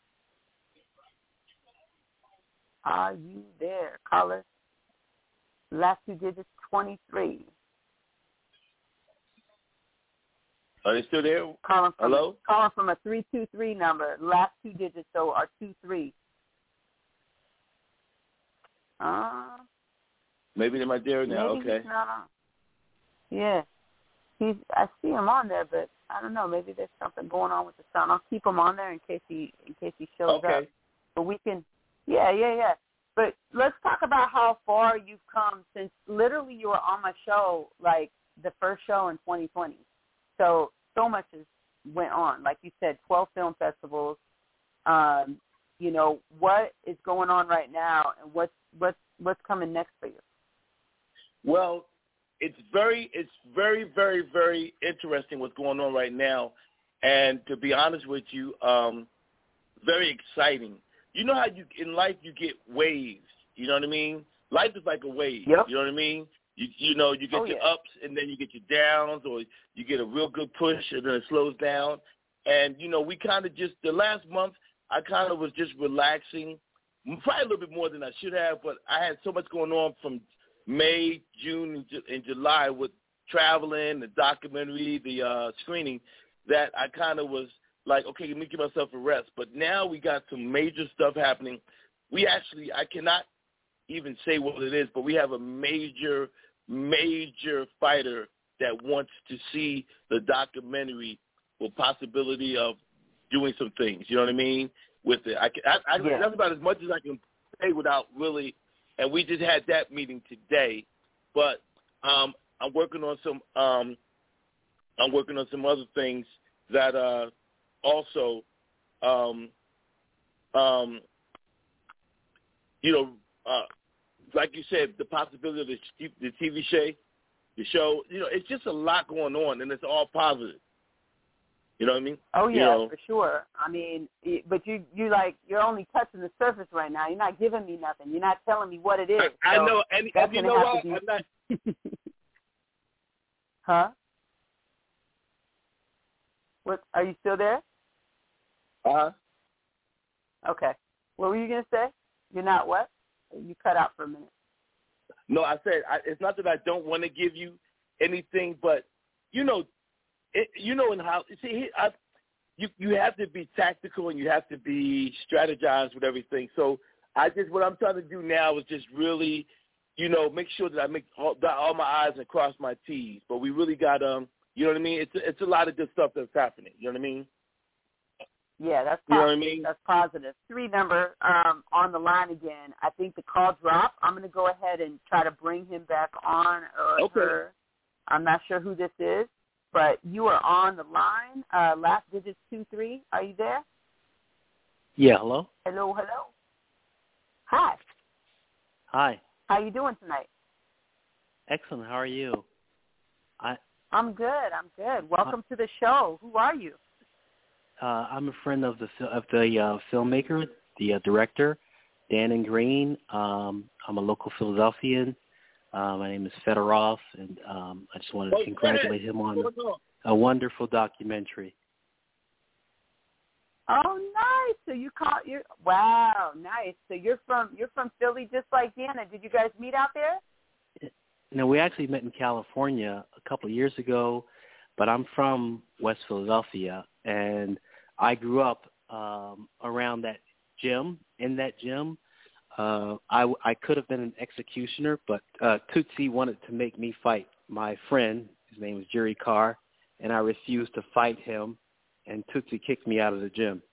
Are you there, caller? Last two digits, twenty-three. Are they still there? Calling from Hello? calling from a three two three number. Last two digits though are two three. Uh, Maybe they're not there now. maybe Okay. he's not on. Yeah, he's. I see him on there, but I don't know. Maybe there's something going on with the sound. I'll keep him on there in case he in case he shows Okay. up. But we can. Yeah, yeah, yeah. But let's talk about how far you've come since literally you were on my show, like the first show in twenty twenty. So, so much has went on. Like you said, twelve film festivals. Um, you know, what is going on right now and what's, what's, what's coming next for you? Well, it's very, it's very, very, very interesting what's going on right now. And to be honest with you, um, very exciting. You know how you in life you get waves. You know what I mean? Life is like a wave. Yep. You know what I mean? You you know you get Oh, your yeah. ups and then you get your downs, or you get a real good push and then it slows down. And you know we kind of just the last month I kind of was just relaxing, probably a little bit more than I should have, but I had so much going on from May, June, and, Ju- and July with traveling, the documentary, the uh, screening, that I kind of was like, okay, let me give myself a rest. But now we got some major stuff happening. We actually, I cannot even say what it is, but we have a major, major fighter that wants to see the documentary with possibility of doing some things. You know what I mean? With it, I, can, I, I Yeah. that's about as much as I can say without really. And we just had that meeting today, but um, I'm working on some. Um, I'm working on some other things that uh, also, um, um, you know, uh, like you said, the possibility of the, the T V show, the show. You know, it's just a lot going on, and it's all positive. You know what I mean? Oh yeah, you know? for sure. I mean, it, but you you like you're only touching the surface right now. You're not giving me nothing. You're not telling me what it is. I, So I know, and, that's and you gonna know have what? to be- I'm not. Huh? What? Are you still there? Uh huh. Okay. What were you gonna say? You're not what? You cut out for a minute. No, I said I, it's not that I don't want to give you anything, but you know, it, you know, in how see, I, you you have to be tactical and you have to be strategized with everything. So I just what I'm trying to do now is just really, you know, make sure that I make all, dot all my I's and cross my T's. But we really got um, you know what I mean? It's it's a lot of good stuff that's happening. You know what I mean? Yeah, that's positive. You know what I mean? That's positive. Three number um, on the line again. I think the call dropped. I'm going to go ahead and try to bring him back on. Or Okay. her. I'm not sure who this is, but you are on the line. Uh, last digit two three. Are you there? Yeah, hello? Hello, hello. Hi. Hi. How you doing tonight? Excellent. How are you? I I'm good. I'm good. Welcome to the show. Who are you? Uh, I'm a friend of the of the uh, filmmaker, the uh, director, Dan Green. Um, I'm a local Philadelphian. Uh, my name is Fedorov, and um, I just wanted to Oh, congratulate him on a wonderful documentary. Oh, nice. So you caught your wow, nice. So you're from you're from Philly, just like Deanna. Did you guys meet out there? No, we actually met in California a couple of years ago, but I'm from West Philadelphia, and I grew up um, around that gym, in that gym. Uh, I, I could have been an executioner, but uh, Tootsie wanted to make me fight my friend. His name was Jerry Carr, and I refused to fight him, and Tootsie kicked me out of the gym.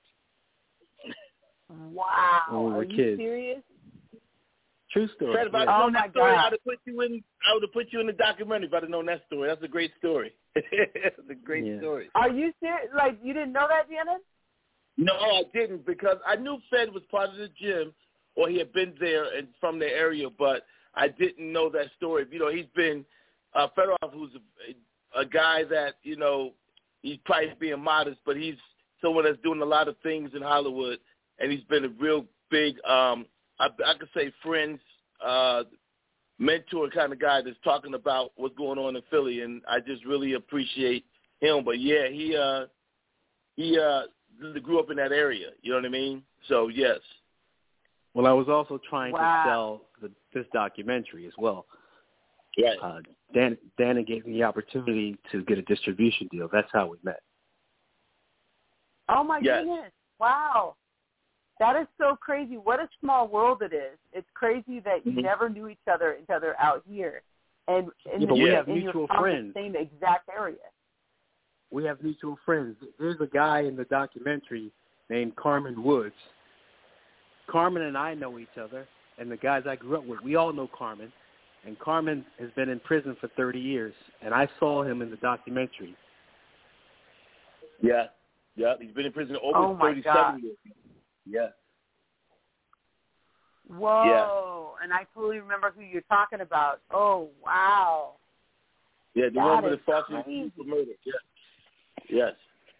Wow. When we were Are kids. you serious? True story. Fred, if I'd yeah. known Oh, my that story, God. I'd have put you in. I would have put you in the documentary if I'd have known that story. That's a great story. That's a great Yeah. story. Are you serious? Like, you didn't know that, Deanna? No, I didn't, because I knew Fed was part of the gym, or he had been there and from the area, but I didn't know that story. You know, he's been uh, Fedorov, who's a, a guy that, you know, he's probably being modest, but he's someone that's doing a lot of things in Hollywood, and he's been a real big, um, I, I could say, friends, uh, mentor kind of guy that's talking about what's going on in Philly, and I just really appreciate him. But yeah, he uh, he uh, grew up in that area. You know what I mean? So yes. Well, I was also trying Wow. to sell the, this documentary as well. Right. Uh, Dan, Dana gave me the opportunity to get a distribution deal. That's how we met. Oh, my Yes. goodness. Wow. That is so crazy. What a small world it is. It's crazy that you Mhm. never knew each other each other out here. And, and, Yeah, but we and have you're mutual from friends. the same exact area. We have mutual friends. There's a guy in the documentary named Carmen Woods. Carmen and I know each other, and the guys I grew up with, we all know Carmen. And Carmen has been in prison for thirty years, and I saw him in the documentary. Yeah. Yeah. He's been in prison over Oh, my thirty-seven God. years. Yeah. Whoa. And I totally remember who you're talking about. Oh, wow. Yeah. The That one with is the falsely crazy. accused for murder. Yeah. Yes.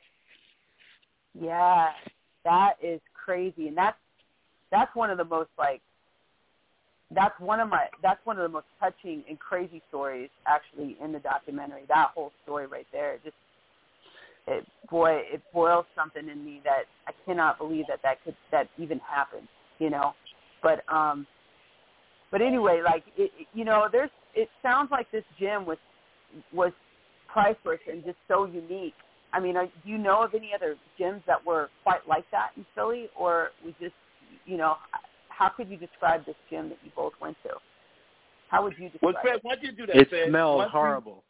Yeah, that is crazy. And that's, that's one of the most, like, that's one of my, that's one of the most touching and crazy stories actually in the documentary. That whole story right there, just, it, boy, it boils something in me that I cannot believe that that could, that even happened, you know? But, um, but anyway, like, it, it, you know, there's, it sounds like this gym was, was priceless and just so unique. I mean, are, do you know of any other gyms that were quite like that in Philly, or was just, you know, how could you describe this gym that you both went to? How would you describe Well, Fred, it? why don't you do that, It Fred? smelled Why don't you- horrible.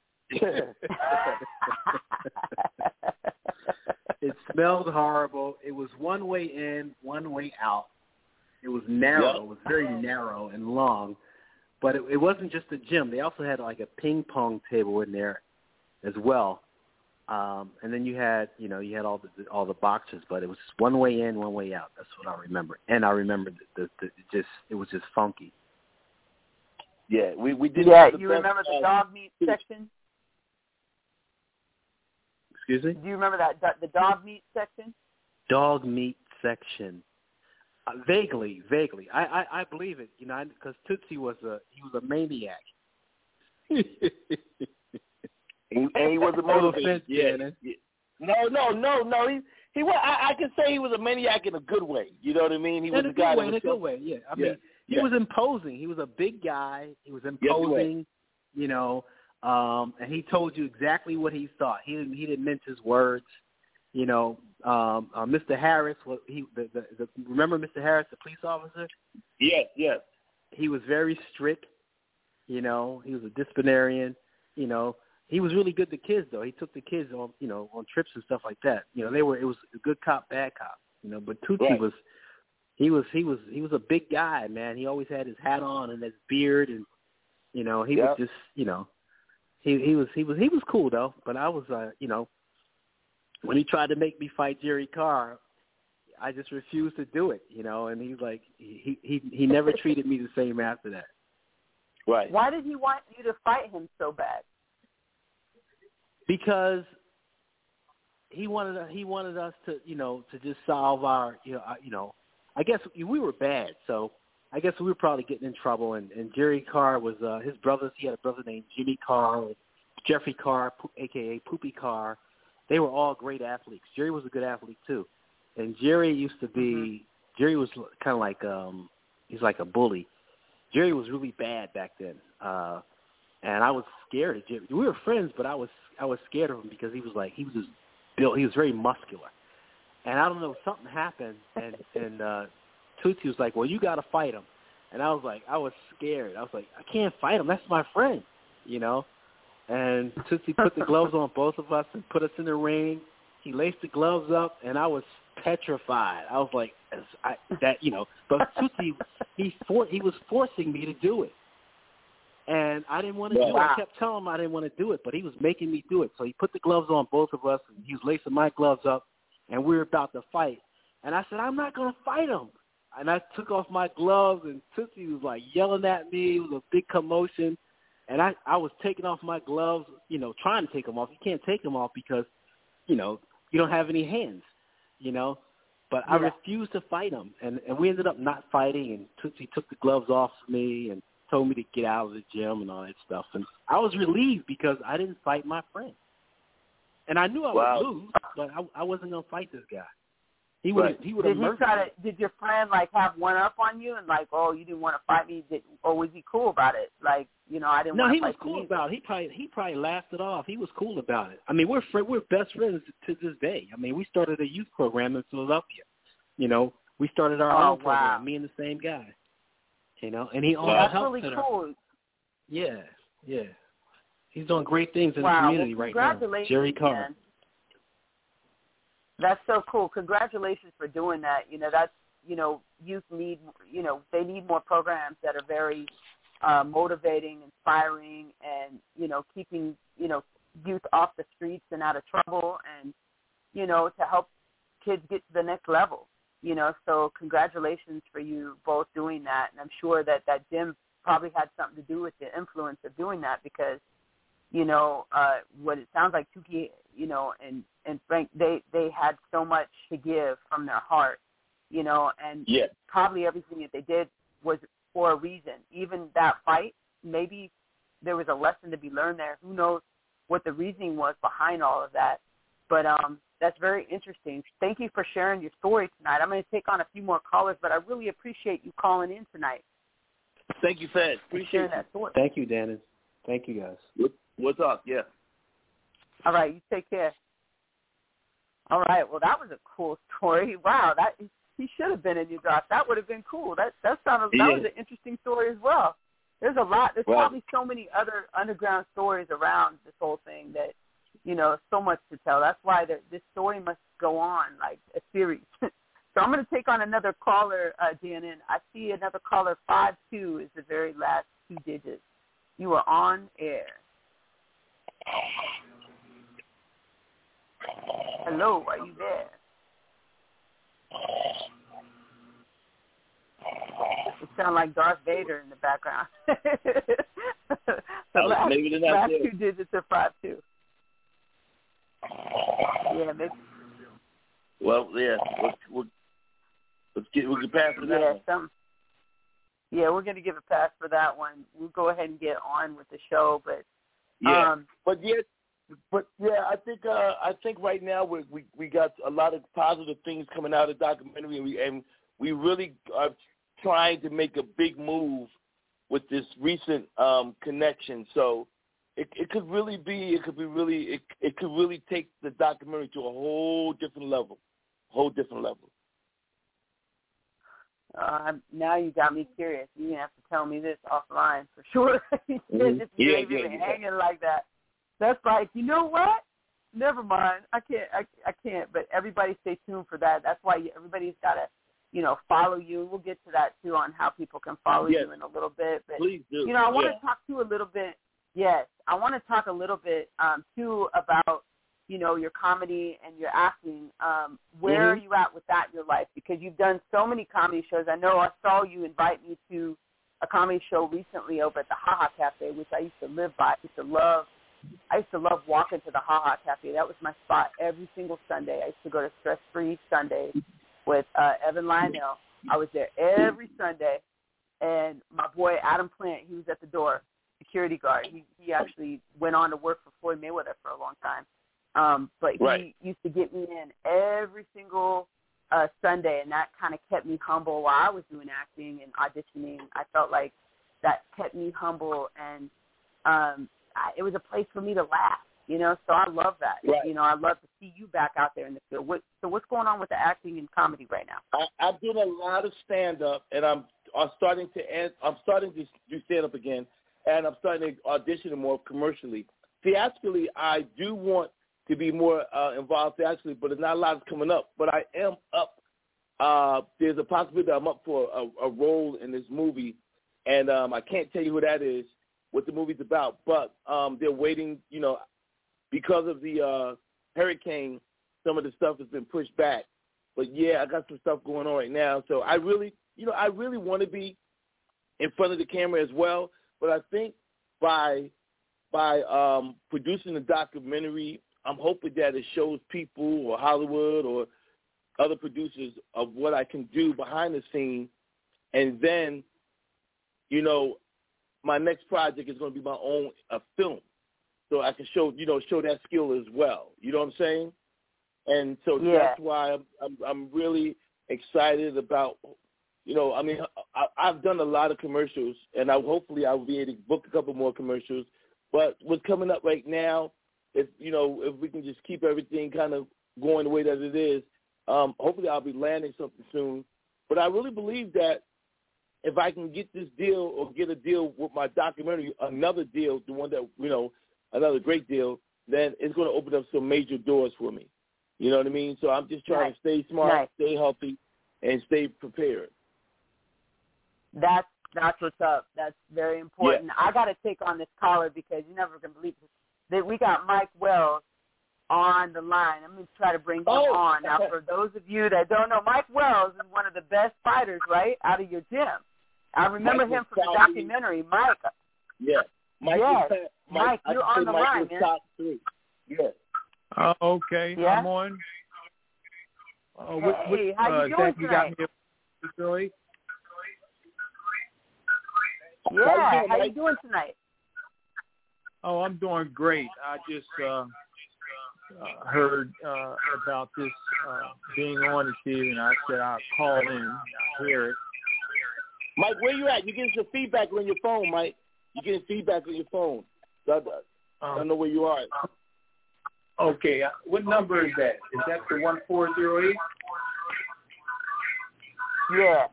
It smelled horrible. It was one way in, one way out. It was narrow. Yep. It was very narrow and long. But it, it wasn't just a gym. They also had like a ping pong table in there as well. Um, and then you had, you know, you had all the all the boxes, but it was one way in, one way out. That's what I remember. And I remember the, the, the it just it was just funky. Yeah, we we did. Yeah, the you best, remember the uh, dog meat section? Excuse me? Do you remember that, the dog meat section? Dog meat section. Uh, vaguely, vaguely. I, I, I believe it, you know, because Tootsie was a he was a maniac. And, and he was a No motivated. offense, Yeah. Janet. yeah. No, no, no, no. He he was. I, I can say he was a maniac in a good way. You know what I mean? He In was a a guy good way, that in was a good way. Yeah, I Yeah, mean, he yeah. was imposing. He was a big guy. He was Yes, he was. imposing. You know, um, and he told you exactly what he thought. He didn't. He didn't mince his words. You know, um, uh, Mister Harris. What he the, the, the remember Mister Harris, the police officer? Yes, yes. He was very strict. You know, he was a disciplinarian. You know, he was really good to kids though. He took the kids on, you know, on trips and stuff like that. You know, they were it was a good cop, bad cop. You know, but Tootsie Right. was he was he was he was a big guy, man. He always had his hat on and his beard, and you know, he Yep. was just, you know, he he was he was he was cool though. But I was, uh, you know, when he tried to make me fight Jerry Carr, I just refused to do it. You know, and he's like he he he never treated me the same after that. Right. Why did he want you to fight him so bad? Because he wanted he wanted us to, you know, to just solve our, you know, you know, I guess we were bad, so I guess we were probably getting in trouble. And, and Jerry Carr was uh, his brothers. He had a brother named Jimmy Carr, Jeffrey Carr, a k a. Poopy Carr. They were all great athletes. Jerry was a good athlete too, and Jerry used to be. Mm-hmm. Jerry was kind of like um, he's like a bully. Jerry was really bad back then, uh, and I was scared of Jerry. We were friends, but I was I was scared of him because he was like he was just built. He was very muscular, and I don't know, something happened, and and uh, Tootsie was like, "Well, you got to fight him," and I was like, I was scared. I was like, I can't fight him. That's my friend, you know. And Tootsie put the gloves on both of us and put us in the ring. He laced the gloves up, and I was petrified. I was like, I, that, you know. But Tootsie, he for, he was forcing me to do it, and I didn't want to do it. I kept telling him I didn't want to do it, but he was making me do it. So he put the gloves on both of us, and he was lacing my gloves up, and we were about to fight. And I said, I'm not going to fight him. And I took off my gloves, and Tootsie was like yelling at me. It was a big commotion. And I, I was taking off my gloves, you know, trying to take them off. You can't take them off because, you know, you don't have any hands, you know. But yeah. I refused to fight him. And, and we ended up not fighting, and Tootsie took the gloves off of me and told me to get out of the gym and all that stuff. And I was relieved because I didn't fight my friend. And I knew I wow. would lose, but I, I wasn't going to fight this guy. He would right. he would have murdered me. To, did your friend, like, have one up on you and, like, oh, you didn't want to fight me? Did, or was he cool about it? Like, you know, I didn't no, want to fight you. No, he was cool either. about it. He probably, he probably laughed it off. He was cool about it. I mean, we're fr- we're best friends to this day. I mean, we started a youth program in Philadelphia. You know, we started our oh, own program, wow. me and the same guy. You know, and he owns wow. a health That's really center. cool. Yeah, yeah. He's doing great things in wow. the community well, right now. Congratulations, Jerry Carr. man. That's so cool. Congratulations for doing that. You know, that's, you know, youth need, you know, they need more programs that are very uh, motivating, inspiring, and, you know, keeping, you know, youth off the streets and out of trouble and, you know, to help kids get to the next level, you know. So congratulations for you both doing that. And I'm sure that that gym probably had something to do with the influence of doing that because, you know, uh, what it sounds like Tuki, you know, and, and Frank, they, they had so much to give from their heart, you know, and yeah. probably everything that they did was for a reason. Even that fight, maybe there was a lesson to be learned there. Who knows what the reasoning was behind all of that. But um, that's very interesting. Thank you for sharing your story tonight. I'm going to take on a few more callers, but I really appreciate you calling in tonight. Thank you, Fed. Appreciate that story. Thank you, Dennis. Thank you, guys. We'll, we'll talk, yeah. All right, you take care. All right, well, that was a cool story. Wow, that he should have been in your draft. That would have been cool. That that sounded that yeah. was an interesting story as well. There's a lot. There's well, probably so many other underground stories around this whole thing that, you know, so much to tell. That's why the, this story must go on like a series. So I'm going to take on another caller, uh, D N N. I see another caller. Five two is the very last two digits. You are on air. Hello, are you there? It sounds like Darth Vader in the background. the oh, last, maybe they're not last there. two digits are five two. Yeah, maybe. Well, yeah, we'll, we'll, let's get we can pass for that yeah, one. Some, yeah, we're going to give a pass for that one. We'll go ahead and get on with the show, but yeah, um, but yeah. But yeah, I think uh, I think right now we we we got a lot of positive things coming out of the documentary, and we, and we really are trying to make a big move with this recent um, connection. So it it could really be it could be really it it could really take the documentary to a whole different level, whole different level. Uh, now you got me curious. You're going to have to tell me this offline for sure. you mm-hmm. just yeah, leave yeah, it yeah. hanging like that. That's like, you know what? Never mind. I can't. I, I can't. But everybody stay tuned for that. That's why everybody's got to, you know, follow you. We'll get to that, too, on how people can follow yes. you in a little bit. But, please do. You know, I want yeah. to talk to you a little bit. Yes. I want to talk a little bit, um, too, about, you know, your comedy and your acting. Um, where mm-hmm. are you at with that in your life? Because you've done so many comedy shows. I know I saw you invite me to a comedy show recently over at the Ha Ha Cafe, which I used to live by. I used to love I used to love walking to the Ha Ha Cafe. That was my spot every single Sunday. I used to go to Stress Free Sundays with uh, Evan Lionel. I was there every Sunday, and my boy Adam Plant, he was at the door, security guard. He he actually went on to work for Floyd Mayweather for a long time. Um, but he right. used to get me in every single uh, Sunday, and that kind of kept me humble while I was doing acting and auditioning. I felt like that kept me humble, and um, I, it was a place for me to laugh, you know, so I love that. Right. You know, I love to see you back out there in the field. What, so what's going on with the acting and comedy right now? I, I'm doing a lot of stand-up, and I'm, I'm starting to end, I'm starting to do stand-up again, and I'm starting to audition more commercially. Theatrically, I do want to be more uh, involved theatrically, but there's not a lot that's coming up. But I am up. Uh, there's a possibility that I'm up for a, a role in this movie, and um, I can't tell you who that is, what the movie's about, but um, they're waiting, you know, because of the uh, hurricane, some of the stuff has been pushed back. But, yeah, I got some stuff going on right now. So I really, you know, I really want to be in front of the camera as well. But I think by by um, producing the documentary, I'm hoping that it shows people or Hollywood or other producers of what I can do behind the scene. And then, you know, my next project is going to be my own uh, film. So I can show, you know, show that skill as well. You know what I'm saying? And so yeah. that's why I'm, I'm I'm really excited about, you know, I mean, I, I've done a lot of commercials, and I hopefully I'll be able to book a couple more commercials. But what's coming up right now, if, you know, if we can just keep everything kind of going the way that it is, um, hopefully I'll be landing something soon. But I really believe that if I can get this deal or get a deal with my documentary, another deal, the one that, you know, another great deal, then it's going to open up some major doors for me. You know what I mean? So I'm just trying nice. to stay smart, nice. stay healthy, and stay prepared. That's that's what's up. That's very important. Yeah. I got to take on this caller because you're never going to believe this. That we got Mike Wells on the line. I'm going to try to bring him oh. on. Now, for those of you that don't know, Mike Wells is one of the best fighters, right, out of your gym. I remember Mike him from the documentary, Mike. Yeah. Mike, yes. Mike, Mike you're on the Mike line, man. Top three. Yeah. Uh, okay, yeah? I'm on. Uh, hey, what, what, how you uh, doing thank you tonight? got me Philly. Yeah, how you doing, how Mike? you doing tonight? Oh, I'm doing great. I just uh, uh, heard uh, about this uh, being on the T V, and I said I'll call in, I'll hear it. Mike, where you at? You're getting some feedback on your phone, Mike. You're getting feedback on your phone. So I, I don't know where you are. Okay, what number is that? Is that the one four zero eight? Yeah.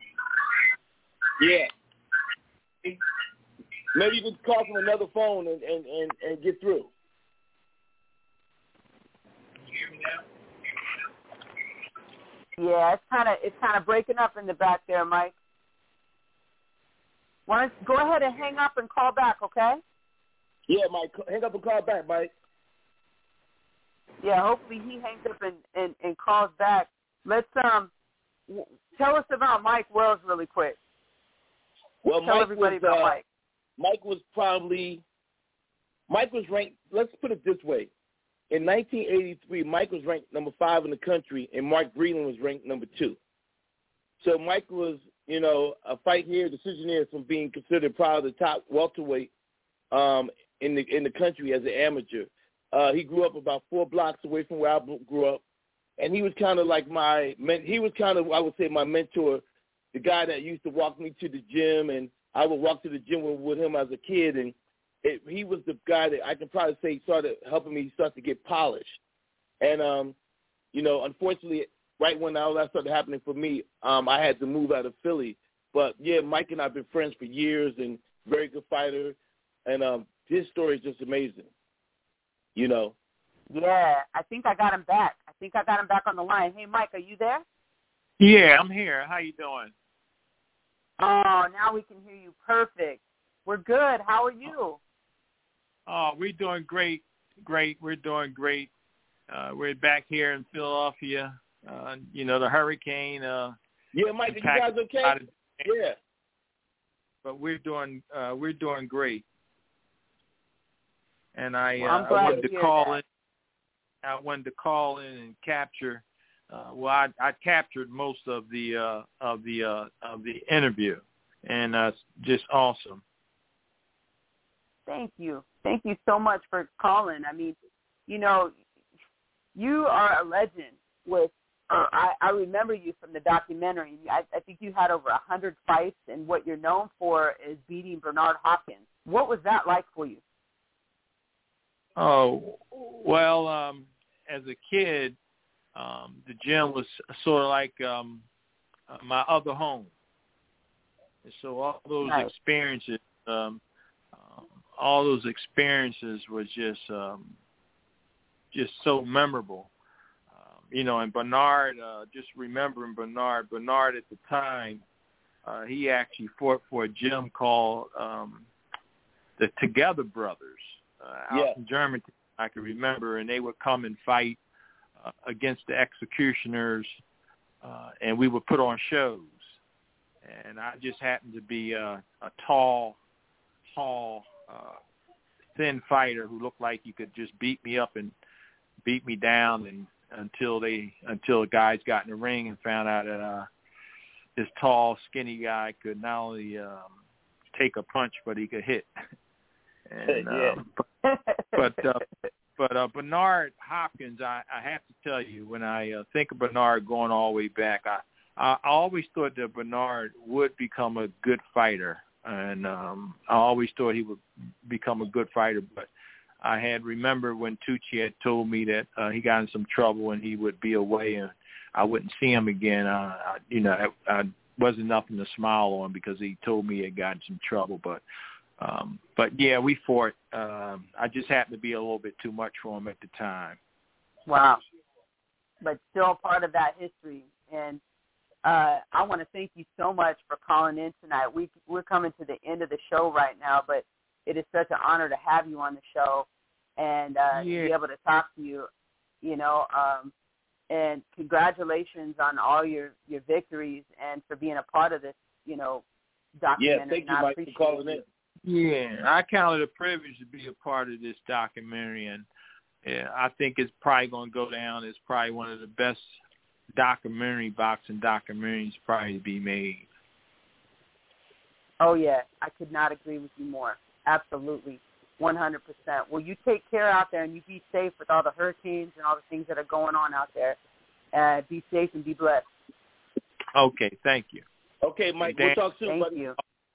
Yeah. Maybe you can call from another phone and, and, and, and get through. Yeah, it's kind of it's kind of breaking up in the back there, Mike. Why don't, go ahead and hang up and call back, okay? Yeah, Mike, hang up and call back, Mike. Yeah, hopefully he hangs up and, and, and calls back. Let's um w- tell us about Mike Wells really quick. Well, tell Mike everybody was, about uh, Mike. Mike was probably Mike was ranked. Let's put it this way: in nineteen eighty-three, Mike was ranked number five in the country, and Mark Breland was ranked number two. So Mike was, you know, a fight here, decisionaire from being considered probably the top welterweight um, in the in the country as an amateur. Uh, he grew up about four blocks away from where I grew up, and he was kind of like my he was kind of I would say my mentor, the guy that used to walk me to the gym, and I would walk to the gym with, with him as a kid, and it, he was the guy that I can probably say started helping me start to get polished. And um, you know, unfortunately, right when all that started happening for me, um, I had to move out of Philly. But yeah, Mike and I have been friends for years, and very good fighter, and um, his story is just amazing. You know. Yeah, I think I got him back. I think I got him back on the line. Hey, Mike, are you there? Yeah, I'm here. How you doing? Oh, now we can hear you perfect. We're good. How are you? Oh, we're doing great. Great. We're doing great. Uh, we're back here in Philadelphia. Uh, you know, the hurricane. Uh, yeah, Mike, are you guys okay? Of, yeah. But we're doing uh, we're doing great. and I, well, uh, I wanted to, to call that. in. I wanted to call in and capture. Uh, well, I, I captured most of the uh, of the uh, of the interview, and uh, just awesome. Thank you, thank you so much for calling. I mean, you know, you are a legend. With uh, I, I remember you from the documentary. I, I think you had over a hundred fights, and what you're known for is beating Bernard Hopkins. What was that like for you? Oh, well, um, as a kid, um, the gym was sort of like um, uh, my other home. And so all those nice. experiences, um, um, all those experiences were just um, just so memorable. Um, you know, and Bernard, uh, just remembering Bernard, Bernard at the time, uh, he actually fought for a gym called um, the Together Brothers. Uh, out yeah. in Germany, I can remember, and they would come and fight uh, against the executioners, uh, and we would put on shows. And I just happened to be a, a tall, tall, uh, thin fighter who looked like he could just beat me up and beat me down, and until they, until the guys got in the ring and found out that uh, this tall, skinny guy could not only um, take a punch, but he could hit. And, yeah. um, but but, uh, but uh, Bernard Hopkins, I, I have to tell you, when I uh, think of Bernard going all the way back, I, I always thought that Bernard would become a good fighter, and um, I always thought he would become a good fighter. But I had remembered when Tucci had told me that uh, he got in some trouble and he would be away and I wouldn't see him again. Uh, I, you know, I, I wasn't nothing to smile on because he told me he had gotten in some trouble, but. Um, but, yeah, we fought. Um, I just happened to be a little bit too much for him at the time. Wow. But still part of that history. And uh, I want to thank you so much for calling in tonight. We, we're coming to the end of the show right now, but it is such an honor to have you on the show and uh, yeah. to be able to talk to you, you know. Um, and congratulations on all your, your victories and for being a part of this, you know, documentary. Yeah, thank you, Mike, for calling you. in. Yeah, I count it a privilege to be a part of this documentary, and yeah, I think it's probably going to go down as probably one of the best documentary boxing documentaries probably to be made. Oh, yeah, I could not agree with you more. Absolutely, one hundred percent. Well, you take care out there, and you be safe with all the hurricanes and all the things that are going on out there. Uh, be safe and be blessed. Okay, thank you. Okay, Mike, Dan- we'll talk soon, Thank buddy. you.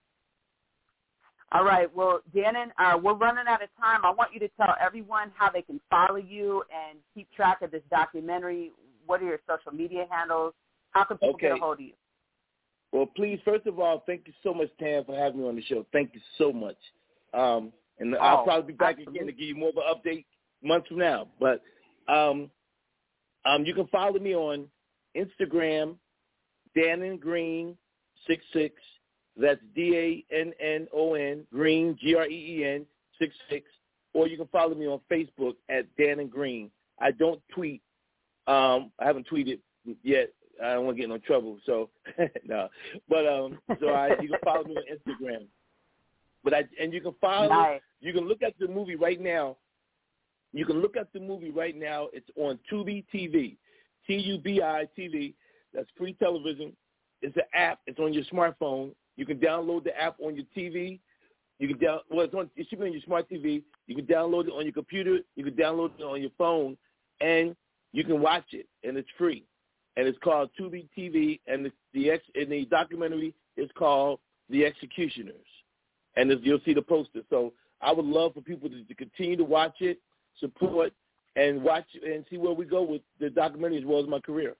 All right. Well, Dannon, uh, we're running out of time. I want you to tell everyone how they can follow you and keep track of this documentary. What are your social media handles? How can people Okay. get a hold of you? Well, please, first of all, thank you so much, Tam, for having me on the show. Thank you so much. Um, and Oh, I'll probably be back absolutely. again to give you more of an update months from now. But um, um, you can follow me on Instagram, Dannon Green six six. That's D A N N O N, Green, G R E E N, six six. Or you can follow me on Facebook at Dannon Green. I don't tweet. Um, I haven't tweeted yet. I don't want to get in no trouble. So, no. But um, so I, you can follow me on Instagram. But I and you can follow. Nice. You can look at the movie right now. You can look at the movie right now. It's on Tubi T V, T U B I T V. That's free television. It's an app. It's on your smartphone. You can download the app on your T V. You can down well, it's on, it should be on your smart T V. You can download it on your computer. You can download it on your phone, and you can watch it, and it's free. And it's called Tubi T V, and the the ex, and the documentary is called The Executioners, and you'll see the poster. So I would love for people to, to continue to watch it, support, and watch and see where we go with the documentary as well as my career.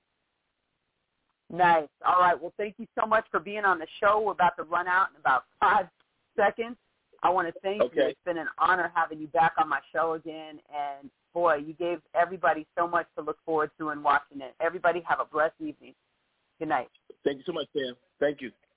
Nice. All right. Well, thank you so much for being on the show. We're about to run out in about five seconds. I want to thank Okay. you. It's been an honor having you back on my show again. And, boy, you gave everybody so much to look forward to and watching it. Everybody have a blessed evening. Good night. Thank you so much, Sam. Thank you.